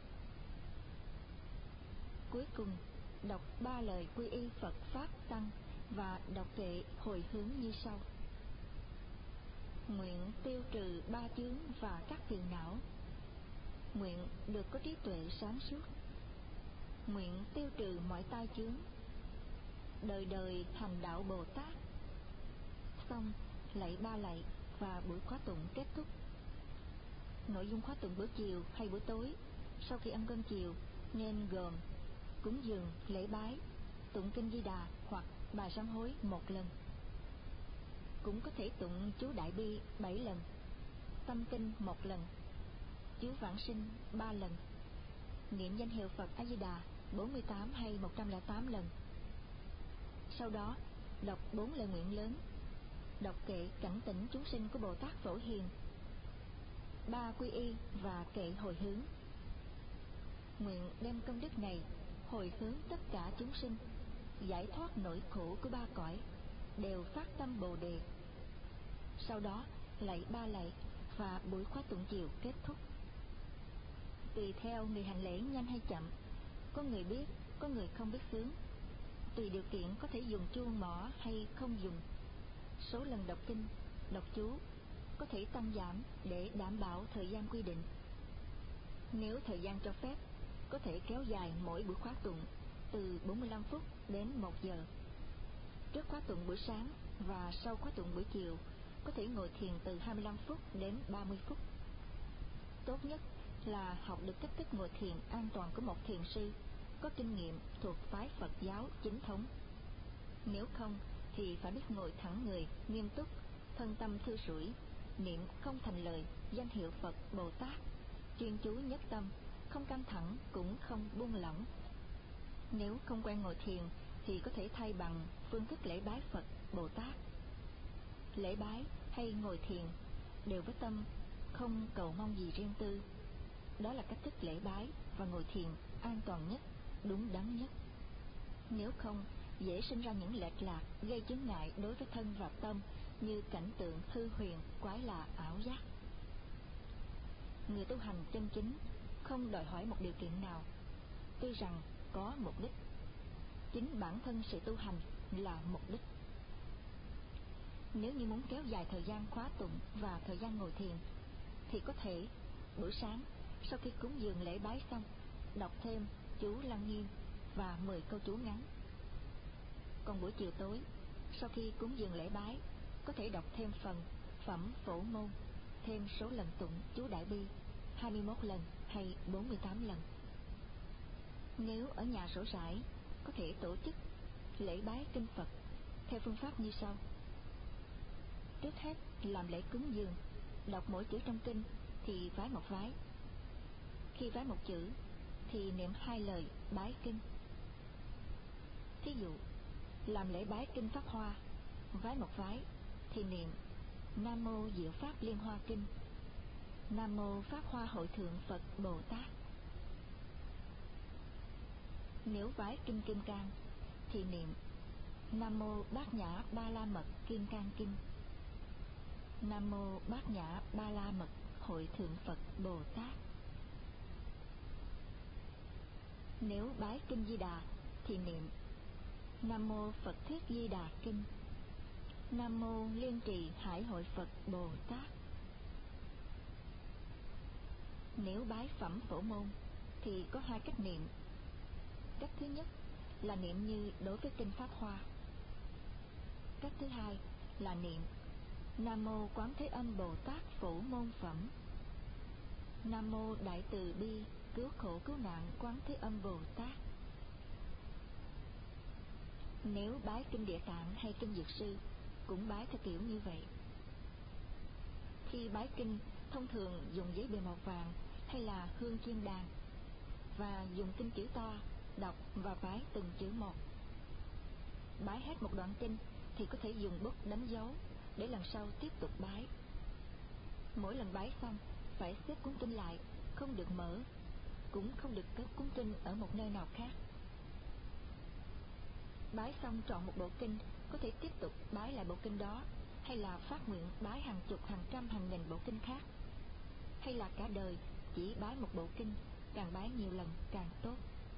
Speaker 1: Cuối cùng đọc 3 lời quy y Phật Pháp Tăng và đọc kệ hồi hướng như sau: nguyện tiêu trừ 3 chướng và các phiền não, nguyện được có trí tuệ sáng suốt, nguyện tiêu trừ mọi tai chướng, đời đời hành đạo Bồ Tát. Xong lạy 3 lạy và buổi khóa tụng kết thúc. Nội dung khóa tụng bữa chiều hay buổi tối sau khi ăn cơm chiều nên gồm cúng dường, lễ bái, tụng kinh Di Đà hoặc bài sám hối 1 lần. Cũng có thể tụng chú Đại Bi 7 lần, tâm kinh 1 lần, chú Vãng Sinh 3 lần, niệm danh hiệu Phật A Di Đà 48 hay 108 lần. Sau đó đọc 4 lời nguyện lớn, đọc kệ cảnh tỉnh chúng sinh của Bồ Tát Phổ Hiền, 3 quy y và kệ hồi hướng. Nguyện đem công đức này hồi hướng tất cả chúng sinh giải thoát nỗi khổ của 3 cõi, đều phát tâm Bồ Đề. Sau đó lạy 3 lạy và buổi khóa tụng chiều kết thúc. Tùy theo người hành lễ nhanh hay chậm, có người biết, có người không biết sướng. Tùy điều kiện có thể dùng chuông mỏ hay không dùng. Số lần đọc kinh, đọc chú có thể tăng giảm để đảm bảo thời gian quy định. Nếu thời gian cho phép, có thể kéo dài mỗi buổi khóa tụng từ 45 phút đến 1 giờ. Trước khóa tụng buổi sáng và sau khóa tụng buổi chiều có thể ngồi thiền từ 25 phút đến 30 phút. Tốt nhất là học được cách thức ngồi thiền an toàn của một thiền sư có kinh nghiệm thuộc phái Phật giáo chính thống. Nếu không thì phải biết ngồi thẳng người, nghiêm túc, thân tâm thư sủi, niệm không thành lời danh hiệu Phật Bồ Tát, chuyên chú nhất tâm, không căng thẳng cũng không buông lỏng. Nếu không quen ngồi thiền thì có thể thay bằng phương thức lễ bái Phật Bồ Tát. Lễ bái hay ngồi thiền đều với tâm không cầu mong gì riêng tư. Đó là cách thức lễ bái và ngồi thiền an toàn nhất, đúng đắn nhất. Nếu không, dễ sinh ra những lệch lạc gây chướng ngại đối với thân và tâm, như cảnh tượng hư huyền, quái lạ, ảo giác. Người tu hành chân chính không đòi hỏi một điều kiện nào, tuy rằng có mục đích. Chính bản thân sự tu hành là mục đích. Nếu như muốn kéo dài thời gian khóa tụng và thời gian ngồi thiền, thì có thể buổi sáng sau khi cúng dường lễ bái xong, đọc thêm chú Lăng Nghiêm và 10 câu chú ngắn. Còn buổi chiều tối sau khi cúng dường lễ bái, có thể đọc thêm phần phẩm Phổ Môn, thêm số lần tụng chú Đại Bi 21 lần hay 48 lần. Nếu ở nhà rỗi rãi, có thể tổ chức lễ bái kinh Phật theo phương pháp như sau. Trước hết làm lễ cúng dường, đọc mỗi chữ trong kinh thì vái một vái. Khi vái một chữ thì niệm 2 lời bái kinh. Thí dụ, làm lễ bái kinh Pháp Hoa, vái một vái thì niệm Nam Mô Diệu Pháp Liên Hoa Kinh, Nam Mô Pháp Hoa Hội Thượng Phật Bồ Tát. Nếu vái kinh Kim Cang thì niệm Nam Mô Bát Nhã Ba La Mật Kim Cang Kinh, Nam Mô Bát Nhã Ba La Mật Hội Thượng Phật Bồ Tát. Nếu bái kinh Di Đà thì niệm Nam Mô Phật Thiết Di Đà Kinh, Nam Mô Liên Trì Hải Hội Phật Bồ Tát. Nếu bái phẩm Phổ Môn thì có 2 cách niệm. Cách thứ nhất là niệm như đối với kinh Pháp Hoa. Cách thứ hai là niệm Nam Mô Quán Thế Âm Bồ Tát Phổ Môn Phẩm, Nam Mô Đại Từ Bi Cứu Khổ Cứu Nạn Quán Thế Âm Bồ Tát. Nếu bái kinh Địa Tạng hay kinh Dược Sư cũng bái theo kiểu như vậy. Khi bái kinh, thông thường dùng giấy bìa màu vàng hay là hương chiên đàn, và dùng kinh chữ to, đọc và bái từng chữ một. Bái hết một đoạn kinh thì có thể dùng bút đánh dấu để lần sau tiếp tục bái. Mỗi lần bái xong phải xếp cuốn kinh lại, không được mở, cũng không được cất cuốn kinh ở một nơi nào khác. Bái xong trọn một bộ kinh, có thể tiếp tục bái lại bộ kinh đó, hay là phát nguyện bái hàng chục, hàng trăm, hàng nghìn bộ kinh khác, hay là cả đời chỉ bái một bộ kinh, càng bái nhiều lần càng tốt.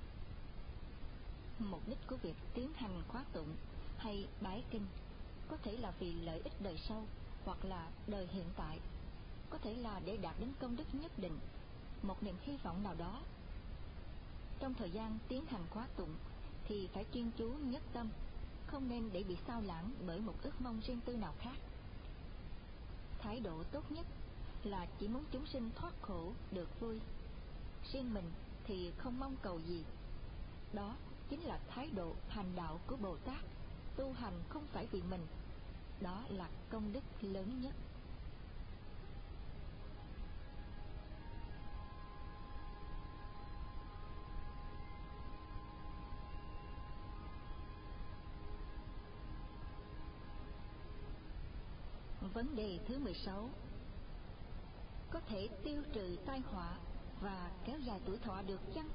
Speaker 1: Mục đích của việc tiến hành khóa tụng hay bái kinh có thể là vì lợi ích đời sau, hoặc là đời hiện tại, có thể là để đạt đến công đức nhất định, một niềm hy vọng nào đó. Trong thời gian tiến hành khóa tụng thì phải chuyên chú nhất tâm, không nên để bị sao lãng bởi một ước mong riêng tư nào khác. Thái độ tốt nhất là chỉ muốn chúng sinh thoát khổ được vui, riêng mình thì không mong cầu gì. Đó chính là thái độ hành đạo của Bồ Tát, tu hành không phải vì mình. Đó là công đức lớn nhất. Vấn đề thứ 16. Có thể tiêu trừ tai họa và kéo dài tuổi thọ được chăng?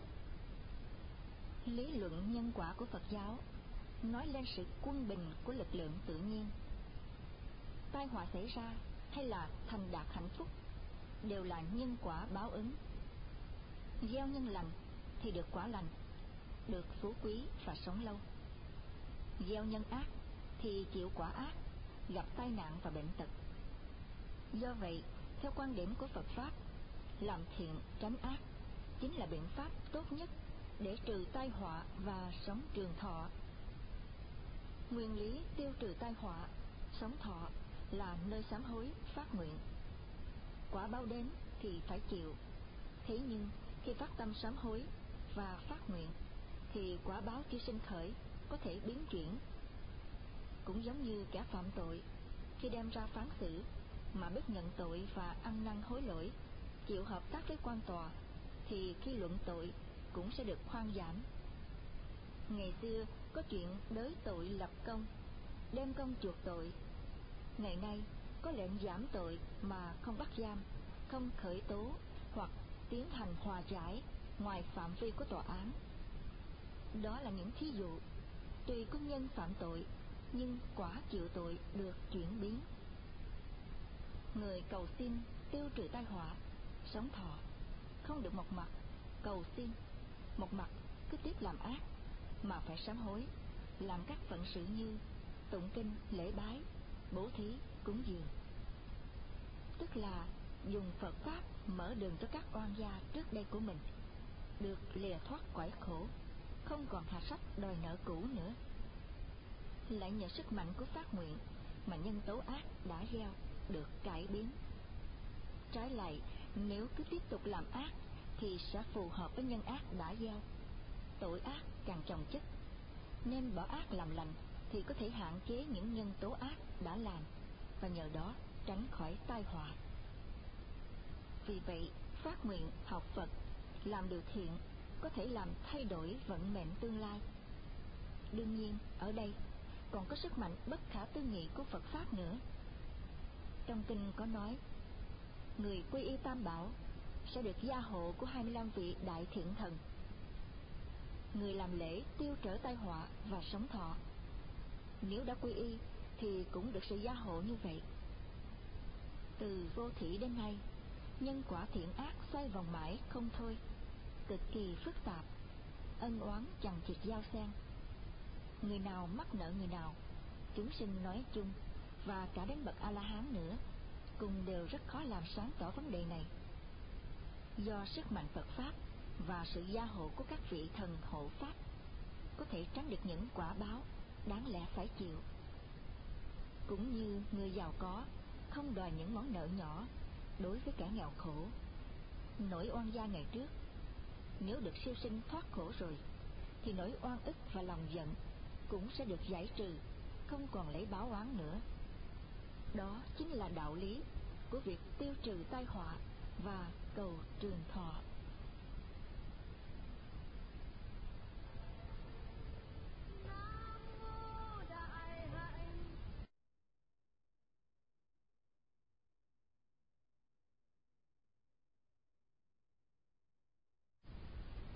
Speaker 1: Lý luận nhân quả của Phật giáo nói lên sự quân bình của lực lượng tự nhiên. Tai họa xảy ra hay là thành đạt hạnh phúc đều là nhân quả báo ứng. Gieo nhân lành thì được quả lành, được phú quý và sống lâu. Gieo nhân ác thì chịu quả ác, gặp tai nạn và bệnh tật. Do vậy, theo quan điểm của Phật Pháp, làm thiện tránh ác chính là biện pháp tốt nhất để trừ tai họa và sống trường thọ. Nguyên lý tiêu trừ tai họa, sống thọ là nơi sám hối, phát nguyện. Quả báo đến thì phải chịu. Thế nhưng khi phát tâm sám hối và phát nguyện thì quả báo chưa sinh khởi có thể biến chuyển. Cũng giống như kẻ phạm tội, khi đem ra phán xử mà biết nhận tội và ăn năn hối lỗi, chịu hợp tác với quan tòa, thì khi luận tội cũng sẽ được khoan giảm. Ngày xưa có chuyện đới tội lập công, đem công chuộc tội. Ngày nay có lệnh giảm tội mà không bắt giam, không khởi tố hoặc tiến hành hòa giải ngoài phạm vi của tòa án. Đó là những thí dụ. Tuy có nhân phạm tội nhưng quả chịu tội được chuyển biến. Người cầu xin tiêu trừ tai họa, sống thọ, không được một mặt cầu xin, một mặt cứ tiếp làm ác, mà phải sám hối, làm các phận sự như tụng kinh, lễ bái, bố thí, cúng dường. Tức là dùng Phật Pháp mở đường cho các oan gia trước đây của mình, được lìa thoát cõi khổ, không còn hạ sách đòi nợ cũ nữa. Lại nhờ sức mạnh của phát nguyện mà nhân tố ác đã gieo được cải biến. Trái lại, nếu cứ tiếp tục làm ác thì sẽ phù hợp với nhân ác đã gieo, tội ác càng chồng chất. Nên bỏ ác làm lành thì có thể hạn chế những nhân tố ác đã làm, và nhờ đó tránh khỏi tai họa. Vì vậy, phát nguyện học Phật, làm điều thiện có thể làm thay đổi vận mệnh tương lai. Đương nhiên, ở đây còn có sức mạnh bất khả tư nghị của Phật Pháp nữa. Trong kinh có nói, người quy y Tam Bảo sẽ được gia hộ của 25 vị đại thiện thần. Người làm lễ tiêu trở tai họa và sống thọ, nếu đã quy y thì cũng được sự gia hộ như vậy. Từ vô thủy đến nay, nhân quả thiện ác xoay vòng mãi không thôi, cực kỳ phức tạp, ân oán chằng chịt giao xen. Người nào mắc nợ người nào, chúng sinh nói chung và cả đến bậc A-la-hán nữa, cùng đều rất khó làm sáng tỏ vấn đề này. Do sức mạnh Phật Pháp và sự gia hộ của các vị thần hộ Pháp, có thể tránh được những quả báo đáng lẽ phải chịu. Cũng như người giàu có không đòi những món nợ nhỏ đối với kẻ nghèo khổ. Nỗi oan gia ngày trước, nếu được siêu sinh thoát khổ rồi, thì nỗi oan ức và lòng giận cũng sẽ được giải trừ, không còn lấy báo oán nữa. Đó chính là đạo lý của việc tiêu trừ tai họa và cầu trường thọ.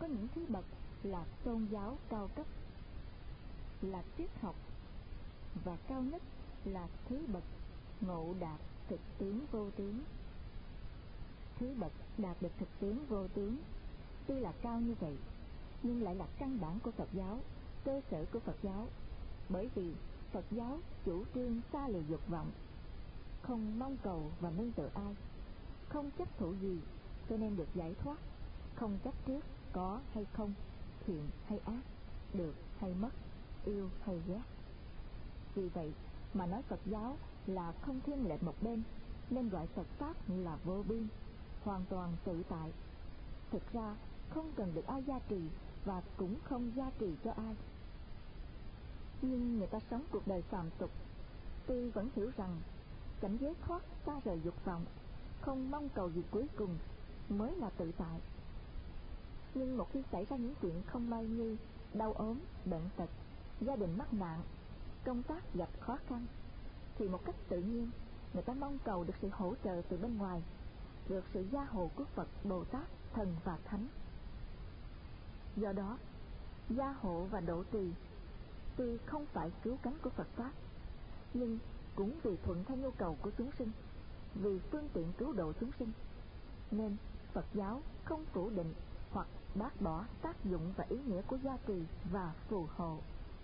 Speaker 1: những thứ bậc là tôn giáo cao cấp, là triết học, và cao nhất là thứ bậc ngộ đạt thực tướng vô tướng. Thứ bậc đạt được thực tướng vô tướng tuy là cao như vậy, nhưng lại là căn bản của Phật giáo, cơ sở của Phật giáo, bởi vì Phật giáo chủ trương xa lìa dục vọng, không mong cầu và nương tựa ai, không chấp thủ gì cho nên được giải thoát, không chấp trước có hay không, thiện hay ác, được hay mất, yêu hay ghét. Vì vậy mà nói Phật giáo là không thiên lệch một bên, nên gọi Phật pháp là vô biên, hoàn toàn tự tại. Thực ra không cần được ai gia trì và cũng không gia trì cho ai. Nhưng người ta sống cuộc đời phàm tục, tuy vẫn hiểu rằng cảnh giới thoát xa rời dục vọng, không mong cầu gì cuối cùng mới là tự tại. Nhưng một khi xảy ra những chuyện không may như đau ốm, bệnh tật, gia đình mắc nạn, công tác gặp khó khăn, thì một cách tự nhiên người ta mong cầu được sự hỗ trợ từ bên ngoài, được sự gia hộ của Phật, Bồ Tát, Thần và Thánh. Do đó, gia hộ và độ trì tuy không phải cứu cánh của Phật pháp, nhưng cũng vì thuận theo nhu cầu của chúng sinh, vì phương tiện cứu độ chúng sinh, nên Phật giáo không phủ định hoặc bác bỏ tác dụng và ý nghĩa của gia trì và phù hộ.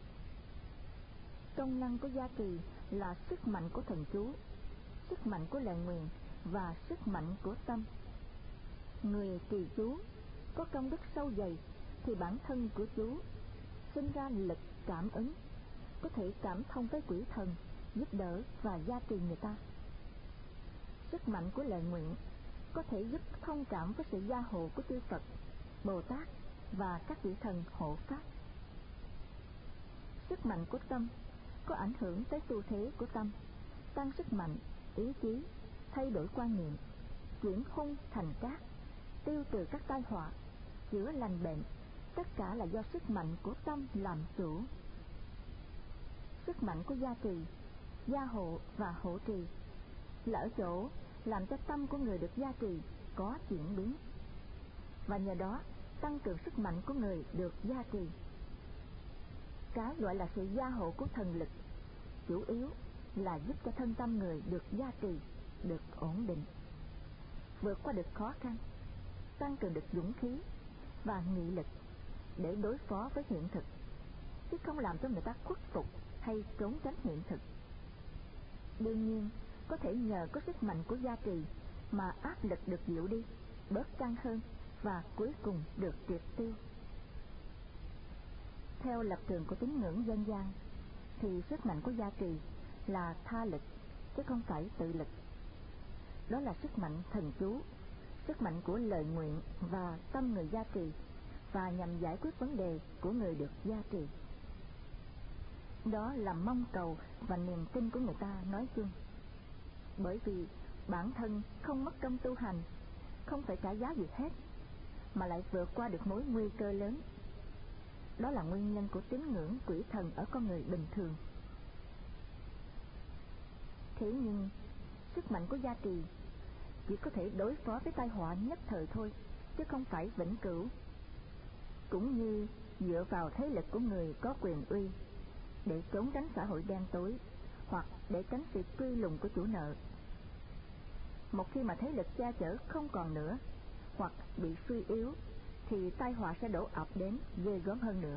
Speaker 1: Công năng của gia trì là sức mạnh của thần chú, sức mạnh của lời nguyền và sức mạnh của tâm. Người trì chú có công đức sâu dày thì bản thân của chú sinh ra lực cảm ứng, có thể cảm thông với quỷ thần, giúp đỡ và gia trì người ta. Sức mạnh của lời nguyện có thể giúp thông cảm với sự gia hộ của chư Phật, Bồ Tát và các vị thần hộ pháp. Sức mạnh của tâm có ảnh hưởng tới xu thế của tâm, tăng sức mạnh, ý chí, thay đổi quan niệm, chuyển hung thành cát, tiêu trừ các tai họa, chữa lành bệnh, tất cả là do sức mạnh của tâm làm chủ. Sức mạnh của gia trì, gia hộ và hộ trì là ở chỗ làm cho tâm của người được gia trì có chuyển biến, và nhờ đó tăng cường sức mạnh của người được gia trì. Cái gọi là sự gia hộ của thần lực chủ yếu là giúp cho thân tâm người được gia trì, được ổn định, vượt qua được khó khăn, tăng cường được dũng khí và nghị lực để đối phó với hiện thực, chứ không làm cho người ta khuất phục hay trốn tránh hiện thực. Đương nhiên, có thể nhờ có sức mạnh của gia trì mà áp lực được dịu đi, bớt căng hơn và cuối cùng được triệt tiêu. Theo lập trường của tín ngưỡng dân gian thì sức mạnh của gia trì là tha lực chứ không phải tự lực. Đó là sức mạnh thần chú, sức mạnh của lời nguyện và tâm người gia trì, và nhằm giải quyết vấn đề của người được gia trì. Đó là mong cầu và niềm tin của người ta nói chung. Bởi vì bản thân không mất công tu hành, không phải trả giá gì hết, mà lại vượt qua được mối nguy cơ lớn. Đó là nguyên nhân của tín ngưỡng quỷ thần ở con người bình thường. Thế nhưng sức mạnh của gia trì chỉ có thể đối phó với tai họa nhất thời thôi, chứ không phải vĩnh cửu. Cũng như dựa vào thế lực của người có quyền uy để trốn tránh xã hội đen tối, hoặc để tránh sự truy lùng của chủ nợ. Một khi mà thế lực che chở không còn nữa, hoặc bị suy yếu, thì tai họa sẽ đổ ập đến ghê gớm hơn nữa.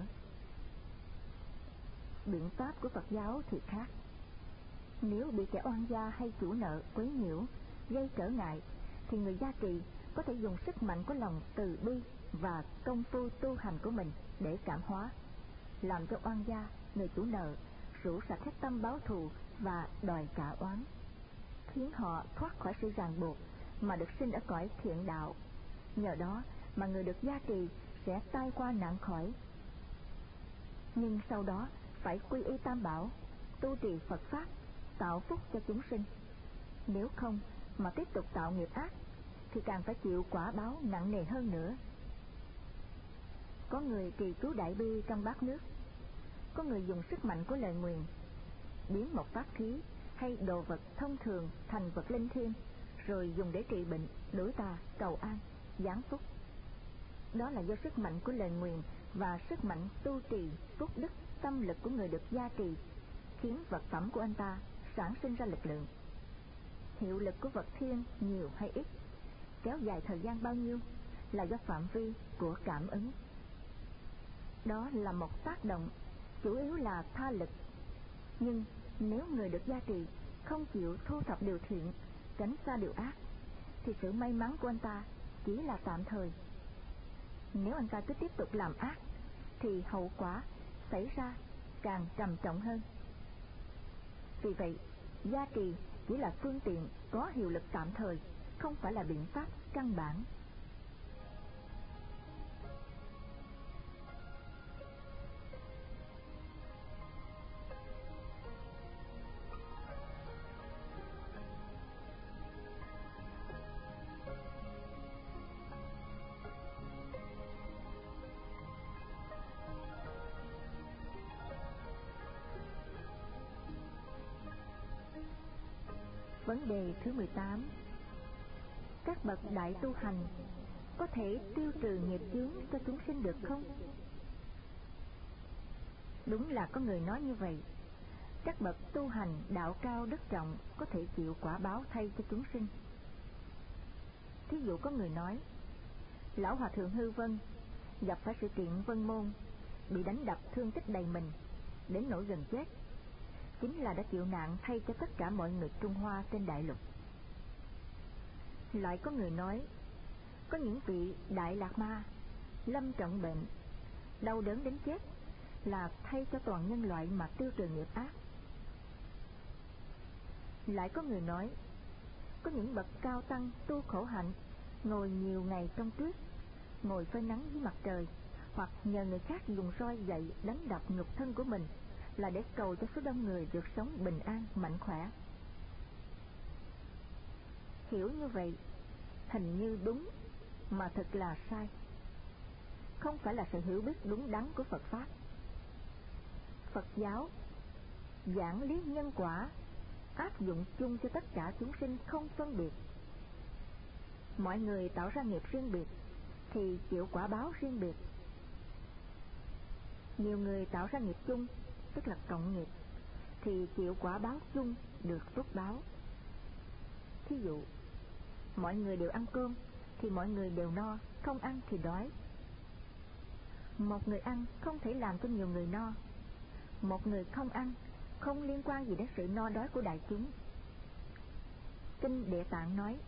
Speaker 1: Biện pháp của Phật giáo thì khác. Nếu bị kẻ oan gia hay chủ nợ quấy nhiễu, gây trở ngại, thì người gia trì có thể dùng sức mạnh của lòng từ bi và công phu tu hành của mình để cảm hóa, làm cho oan gia, người chủ nợ rũ sạch hết tâm báo thù và đòi trả oán, khiến họ thoát khỏi sự ràng buộc mà được sinh ở cõi thiện đạo. Nhờ đó mà người được gia trì sẽ tai qua nạn khỏi. Nhưng sau đó phải quy y Tam Bảo, tu trì Phật pháp, tạo phúc cho chúng sinh. Nếu không mà tiếp tục tạo nghiệp ác thì càng phải chịu quả báo nặng nề hơn nữa. Có người trì chú đại bi trong bát nước, có người dùng sức mạnh của lời nguyền biến một pháp khí hay đồ vật thông thường thành vật linh thiêng, rồi dùng để trị bệnh, đuổi tà, cầu an, giáng phúc.
Speaker 2: Đó là do sức mạnh của lời nguyền và sức mạnh tu trì, phúc đức, tâm lực của người được gia trì khiến vật phẩm của anh ta sản sinh ra lực lượng. Hiệu lực của vật thiên nhiều hay ít, kéo dài thời gian bao nhiêu là do phạm vi của cảm ứng. Đó là một tác động, chủ yếu là tha lực. Nhưng nếu người được gia trì không chịu thu thập điều thiện, tránh xa điều ác, thì sự may mắn của anh ta chỉ là tạm thời. Nếu anh ta cứ tiếp tục làm ác, thì hậu quả xảy ra càng trầm trọng hơn. Vì vậy, gia trì chỉ là phương tiện có hiệu lực tạm thời, không phải là biện pháp căn bản. Vấn đề thứ 18. Các bậc đại tu hành có thể tiêu trừ nghiệp chướng cho chúng sinh được không? Đúng là có người nói như vậy. Các bậc tu hành đạo cao đức trọng có thể chịu quả báo thay cho chúng sinh. Thí dụ có người nói, lão hòa thượng Hư Vân gặp phải sự kiện Vân Môn, bị đánh đập thương tích đầy mình, đến nỗi gần chết, chính là đã chịu nạn thay cho tất cả mọi người Trung Hoa trên đại lục. Lại có người nói, có những vị đại lạc ma lâm trọng bệnh, đau đớn đến chết, là thay cho toàn nhân loại mà tiêu trừ nghiệp ác. Lại có người nói, có những bậc cao tăng tu khổ hạnh, ngồi nhiều ngày trong tuyết, ngồi phơi nắng dưới mặt trời, hoặc nhờ người khác dùng roi gậy đánh đập nhục thân của mình, là để cầu cho số đông người được sống bình an, mạnh khỏe. Hiểu như vậy, hình như đúng, mà thật là sai. Không phải là sự hiểu biết đúng đắn của Phật Pháp. Phật giáo giảng lý nhân quả, áp dụng chung cho tất cả chúng sinh không phân biệt. Mọi người tạo ra nghiệp riêng biệt thì chịu quả báo riêng biệt. Nhiều người tạo ra nghiệp chung, tức là cộng nghiệp, thì chịu quả báo chung, được phúc báo. Thí dụ, mọi người đều ăn cơm thì mọi người đều no, không ăn thì đói. Một người ăn không thể làm cho nhiều người no, một người không ăn không liên quan gì đến sự no đói của đại chúng. Kinh Địa Tạng nói,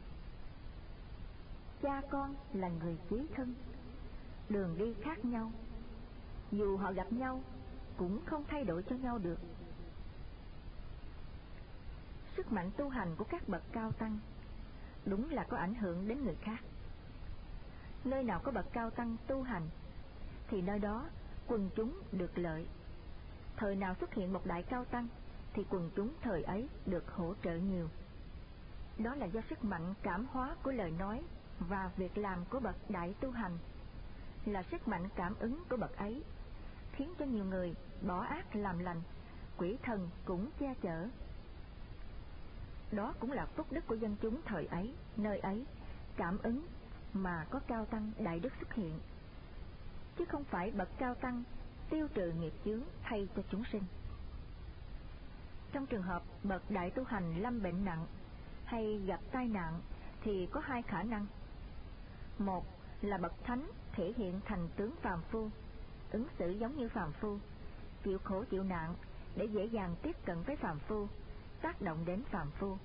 Speaker 2: cha con là người chí thân, đường đi khác nhau, dù họ gặp nhau cũng không thay đổi cho nhau được. Sức mạnh tu hành của các bậc cao tăng đúng là có ảnh hưởng đến người khác. Nơi nào có bậc cao tăng tu hành thì nơi đó quần chúng được lợi. Thời nào xuất hiện một đại cao tăng thì quần chúng thời ấy được hỗ trợ nhiều. Đó là do sức mạnh cảm hóa của lời nói và việc làm của bậc đại tu hành, là sức mạnh cảm ứng của bậc ấy, khiến cho nhiều người bỏ ác làm lành, quỷ thần cũng che chở. Đó cũng là phúc đức của dân chúng thời ấy, nơi ấy, cảm ứng mà có cao tăng đại đức xuất hiện, chứ không phải bậc cao tăng tiêu trừ nghiệp chướng thay cho chúng sinh. Trong trường hợp bậc đại tu hành lâm bệnh nặng hay gặp tai nạn thì có hai khả năng. Một là bậc thánh thể hiện thành tướng phàm phu, ứng xử giống như phàm phu, chịu khổ chịu nạn để dễ dàng tiếp cận với phàm phu, tác động đến phàm phu.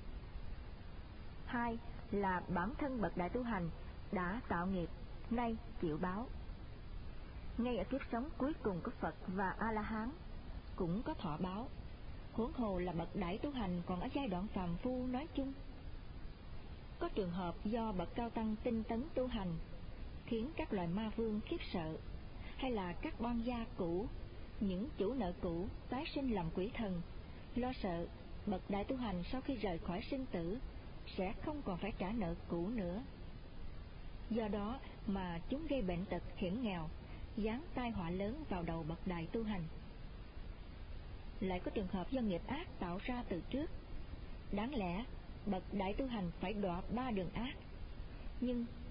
Speaker 2: Hai là bản thân bậc đại tu hành đã tạo nghiệp, nay chịu báo. Ngay ở kiếp sống cuối cùng của Phật và A-la-hán cũng có thọ báo, huống hồ là bậc đại tu hành còn ở giai đoạn phàm phu nói chung. Có trường hợp do bậc cao tăng tinh tấn tu hành khiến các loài ma vương khiếp sợ, hay là các oan gia cũ, những chủ nợ cũ tái sinh làm quỷ thần, lo sợ bậc đại tu hành sau khi rời khỏi sinh tử sẽ không còn phải trả nợ cũ nữa. Do đó mà chúng gây bệnh tật hiểm nghèo, giáng tai họa lớn vào đầu bậc đại tu hành. Lại có trường hợp do nghiệp ác tạo ra từ trước. Đáng lẽ bậc đại tu hành phải đọa ba đường ác, nhưng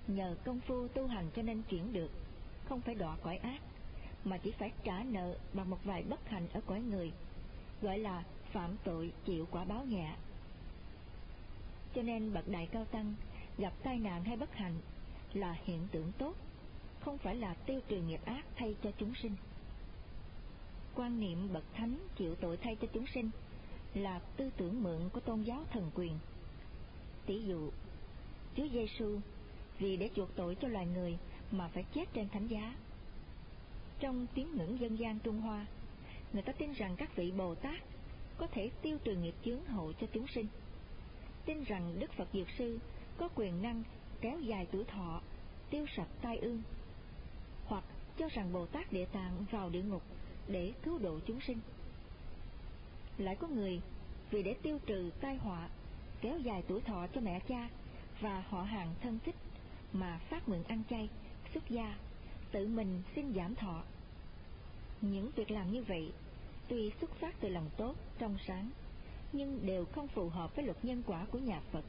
Speaker 2: nhờ công phu tu hành cho nên chuyển được, không phải đọa cõi ác, mà chỉ phải trả nợ bằng một vài bất hạnh ở cõi người, gọi là phạm tội chịu quả báo nhẹ. Cho nên bậc đại cao tăng gặp tai nạn hay bất hạnh là hiện tượng tốt, không phải là tiêu trừ nghiệp ác thay cho chúng sinh. Quan niệm bậc thánh chịu tội thay cho chúng sinh là tư tưởng mượn của tôn giáo thần quyền. Tỷ dụ, Chúa Giêsu vì để chuộc tội cho loài người mà phải chết trên thánh giá. Trong tiếng ngưỡng dân gian Trung Hoa, người ta tin rằng các vị Bồ Tát có thể tiêu trừ nghiệp chướng hộ cho chúng sinh, tin rằng Đức Phật Dược Sư có quyền năng kéo dài tuổi thọ, tiêu sạch tai ương, hoặc cho rằng Bồ Tát Địa Tạng vào địa ngục để cứu độ chúng sinh. Lại có người vì để tiêu trừ tai họa, kéo dài tuổi thọ cho mẹ cha và họ hàng thân thích mà phát nguyện ăn chay, xuất gia, tự mình xin giảm thọ. Những việc làm như vậy tuy xuất phát từ lòng tốt, trong sáng, nhưng đều không phù hợp với luật nhân quả của nhà Phật.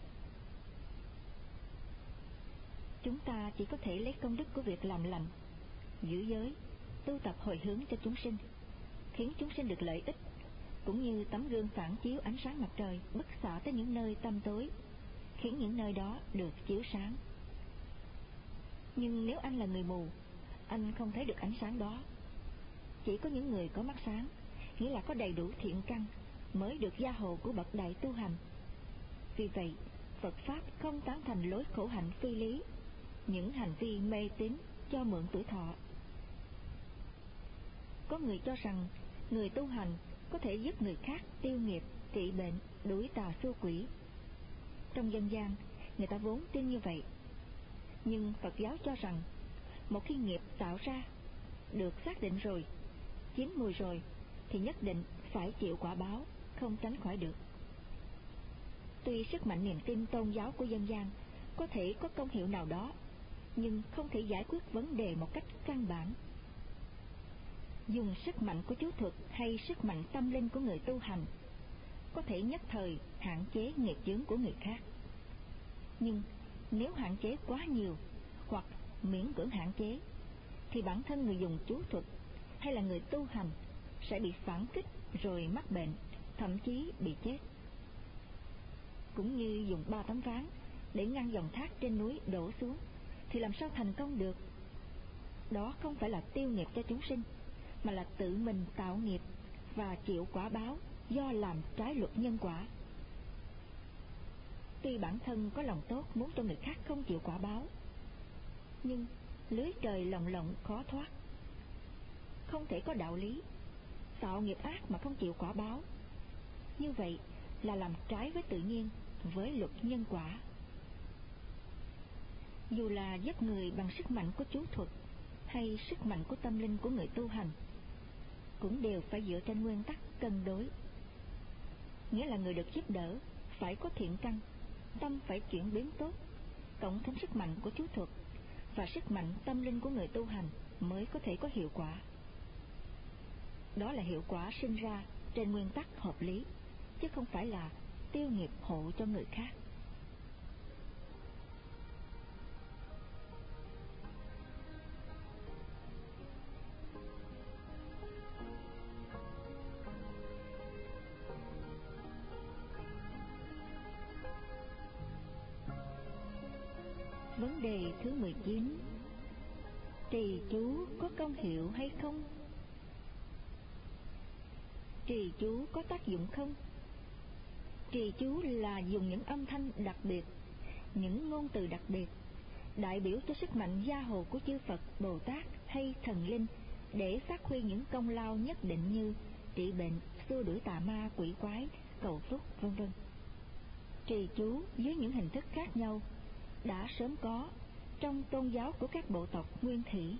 Speaker 2: Chúng ta chỉ có thể lấy công đức của việc làm lành, giữ giới, tu tập hồi hướng cho chúng sinh, khiến chúng sinh được lợi ích, cũng như tấm gương phản chiếu ánh sáng mặt trời bức xạ tới những nơi tăm tối, khiến những nơi đó được chiếu sáng. Nhưng nếu anh là người mù, anh không thấy được ánh sáng đó. Chỉ có những người có mắt sáng, nghĩa là có đầy đủ thiện căn, mới được gia hộ của bậc đại tu hành. Vì vậy, Phật Pháp không tán thành lối khổ hạnh phi lý, những hành vi mê tín cho mượn tuổi thọ. Có người cho rằng người tu hành có thể giúp người khác tiêu nghiệp, trị bệnh, đuổi tà xua quỷ. Trong dân gian, người ta vốn tin như vậy. Nhưng Phật giáo cho rằng, một khi nghiệp tạo ra, được xác định rồi, chín mùi rồi, thì nhất định phải chịu quả báo, không tránh khỏi được. Tuy sức mạnh niềm tin tôn giáo của dân gian có thể có công hiệu nào đó, nhưng không thể giải quyết vấn đề một cách căn bản. Dùng sức mạnh của chú thuật hay sức mạnh tâm linh của người tu hành có thể nhất thời hạn chế nghiệp chướng của người khác. Nhưng nếu hạn chế quá nhiều hoặc miễn cưỡng hạn chế, thì bản thân người dùng chú thuật hay là người tu hành sẽ bị phản kích rồi mắc bệnh, thậm chí bị chết. Cũng như dùng 3 tấm ván để ngăn dòng thác trên núi đổ xuống, thì làm sao thành công được? Đó không phải là tiêu nghiệp cho chúng sinh, mà là tự mình tạo nghiệp và chịu quả báo do làm trái luật nhân quả. Tuy bản thân có lòng tốt muốn cho người khác không chịu quả báo, nhưng lưới trời lồng lộng khó thoát. Không thể có đạo lý tạo nghiệp ác mà không chịu quả báo. Như vậy là làm trái với tự nhiên, với luật nhân quả. Dù là giúp người bằng sức mạnh của chú thuật hay sức mạnh của tâm linh của người tu hành, cũng đều phải dựa trên nguyên tắc cân đối. Nghĩa là người được giúp đỡ phải có thiện căn, tâm phải chuyển biến tốt, cộng thêm sức mạnh của chú thuật và sức mạnh tâm linh của người tu hành mới có thể có hiệu quả. Đó là hiệu quả sinh ra trên nguyên tắc hợp lý, chứ không phải là tiêu nghiệp hộ cho người khác. Vấn đề thứ 19: trì chú có công hiệu hay không? Trì chú có tác dụng không? Trì chú là dùng những âm thanh đặc biệt, những ngôn từ đặc biệt, đại biểu cho sức mạnh gia hộ của chư Phật, Bồ Tát hay thần linh để phát huy những công lao nhất định như trị bệnh, xua đuổi tà ma, quỷ quái, cầu phúc, vân vân. Trì chú dưới những hình thức khác nhau đã sớm có trong tôn giáo của các bộ tộc nguyên thủy.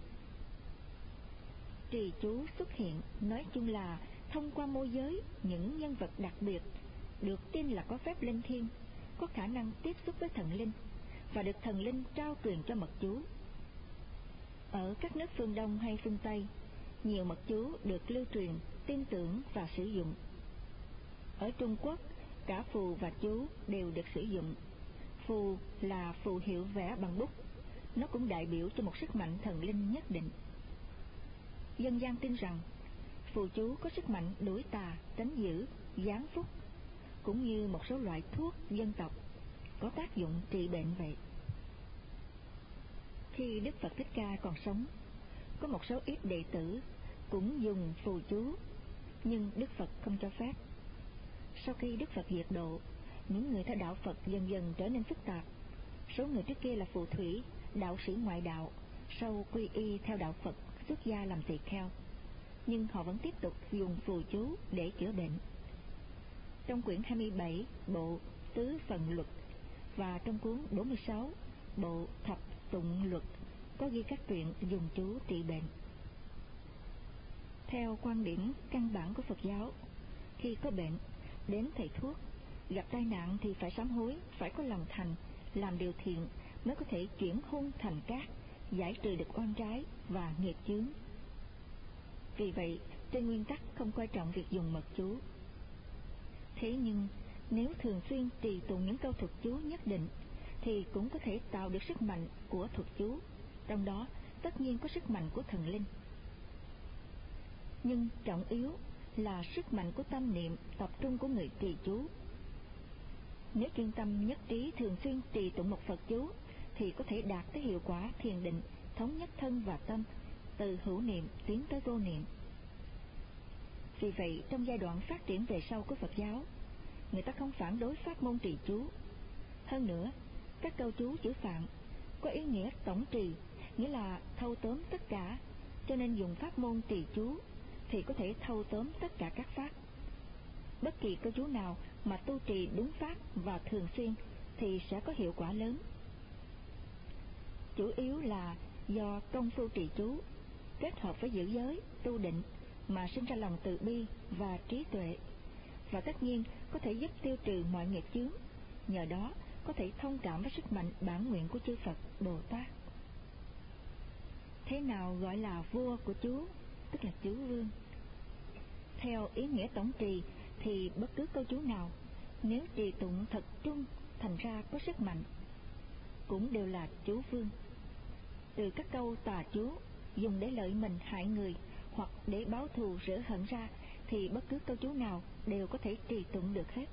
Speaker 2: Trì chú xuất hiện nói chung là thông qua môi giới những nhân vật đặc biệt được tin là có phép linh thiêng, có khả năng tiếp xúc với thần linh và được thần linh trao truyền cho mật chú. Ở các nước phương Đông hay phương Tây, nhiều mật chú được lưu truyền, tin tưởng và sử dụng. Ở Trung Quốc, cả phù và chú đều được sử dụng. Phù là phù hiệu vẽ bằng bút, nó cũng đại biểu cho một sức mạnh thần linh nhất định. Dân gian tin rằng phù chú có sức mạnh đuổi tà, tránh dữ, giáng phúc, cũng như một số loại thuốc dân tộc có tác dụng trị bệnh vậy. Khi Đức Phật Thích Ca còn sống, có một số ít đệ tử cũng dùng phù chú, nhưng Đức Phật không cho phép. Sau khi Đức Phật diệt độ, những người theo đạo Phật dần dần trở nên phức tạp. Số người trước kia là phù thủy, đạo sĩ ngoại đạo, sau quy y theo đạo Phật, xuất gia làm tỳ kheo, nhưng họ vẫn tiếp tục dùng phù chú để chữa bệnh. Trong quyển 27 bộ Tứ Phần Luật và trong cuốn 46 bộ Thập Tụng Luật có ghi các chuyện dùng chú trị bệnh. Theo quan điểm căn bản của Phật giáo, khi có bệnh, đến thầy thuốc, gặp tai nạn thì phải sám hối, phải có lòng thành, làm điều thiện mới có thể chuyển hung thành cát, giải trừ được oan trái và nghiệp chướng. Vì vậy, trên nguyên tắc không coi trọng việc dùng mật chú. Thế nhưng, nếu thường xuyên trì tụng những câu thuật chú nhất định, thì cũng có thể tạo được sức mạnh của thuật chú, trong đó tất nhiên có sức mạnh của thần linh. Nhưng trọng yếu là sức mạnh của tâm niệm tập trung của người trì chú. Nếu chuyên tâm nhất trí thường xuyên trì tụng một Phật chú, thì có thể đạt tới hiệu quả thiền định, thống nhất thân và tâm, từ hữu niệm tiến tới vô niệm. Vì vậy, trong giai đoạn phát triển về sau của Phật giáo, người ta không phản đối pháp môn trì chú. Hơn nữa, các câu chú chữ Phạn có ý nghĩa tổng trì, nghĩa là thâu tóm tất cả, cho nên dùng pháp môn trì chú thì có thể thâu tóm tất cả các pháp. Bất kỳ câu chú nào mà tu trì đúng pháp và thường xuyên thì sẽ có hiệu quả lớn. Chủ yếu là do công phu trì chú kết hợp với giữ giới, tu định mà sinh ra lòng từ bi và trí tuệ, và tất nhiên có thể giúp tiêu trừ mọi nghiệp chướng, nhờ đó có thể thông cảm với sức mạnh bản nguyện của chư Phật, Bồ Tát. Thế nào gọi là vua của chú, tức là chú vương? Theo ý nghĩa tổng trì thì bất cứ câu chú nào, nếu trì tụng thật trung thành ra có sức mạnh, cũng đều là chú vương. Từ các câu tà chú dùng để lợi mình hại người hoặc để báo thù rửa hận ra, thì bất cứ câu chú nào đều có thể trì tụng được hết.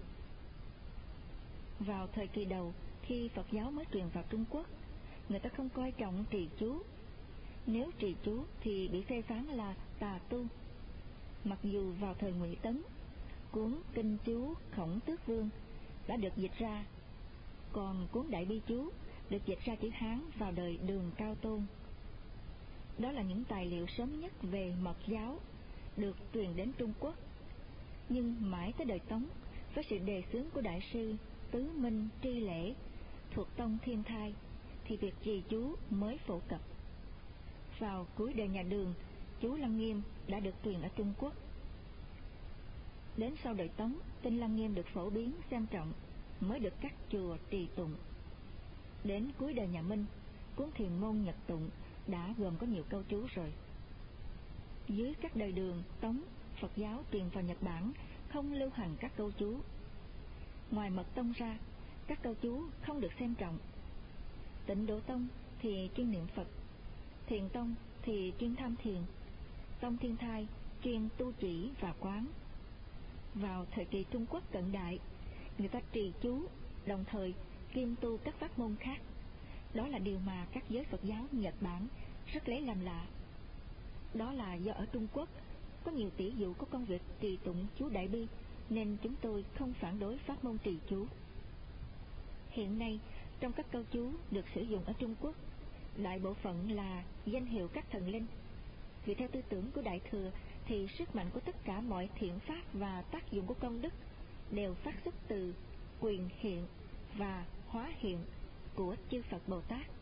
Speaker 2: Vào thời kỳ đầu, khi Phật giáo mới truyền vào Trung Quốc, người ta không coi trọng trì chú. Nếu trì chú thì bị phê phán là tà tu. Mặc dù vào thời Ngụy Tấn, cuốn Kinh chú Khổng Tước Vương đã được dịch ra, còn cuốn Đại Bi chú được dịch ra chữ Hán vào đời Đường Cao Tôn. Đó là những tài liệu sớm nhất về mật giáo được truyền đến Trung Quốc. Nhưng mãi tới đời Tống, với sự đề xướng của Đại sư Tứ Minh Tri Lễ thuộc tông Thiên Thai, thì việc trì chú mới phổ cập. Vào cuối đời nhà Đường, chú Lăng Nghiêm đã được truyền ở Trung Quốc. Đến sau đời Tống, kinh Lăng Nghiêm được phổ biến xem trọng, mới được các chùa trì tụng. Đến cuối đời nhà Minh, cuốn Thiền môn Nhật Tụng đã gồm có nhiều câu chú rồi. Dưới các đời Đường, Tống, Phật giáo truyền vào Nhật Bản không lưu hành các câu chú. Ngoài Mật Tông ra, các câu chú không được xem trọng. Tịnh Độ Tông thì chuyên niệm Phật, Thiền Tông thì chuyên tham thiền, Tông Thiên Thai chuyên tu chỉ và quán. Vào thời kỳ Trung Quốc cận đại, người ta trì chú đồng thời kiêm tu các pháp môn khác. Đó là điều mà các giới Phật giáo Nhật Bản rất lấy làm lạ. Đó là do ở Trung Quốc có nhiều tỷ dụ có công việc trì tụng chú Đại Bi, nên chúng tôi không phản đối pháp môn trì chú. Hiện nay, trong các câu chú được sử dụng ở Trung Quốc, đại bộ phận là danh hiệu các thần linh. Vì theo tư tưởng của Đại Thừa thì sức mạnh của tất cả mọi thiện pháp và tác dụng của công đức đều phát xuất từ quyền hiện và hóa hiện của chư Phật Bồ Tát.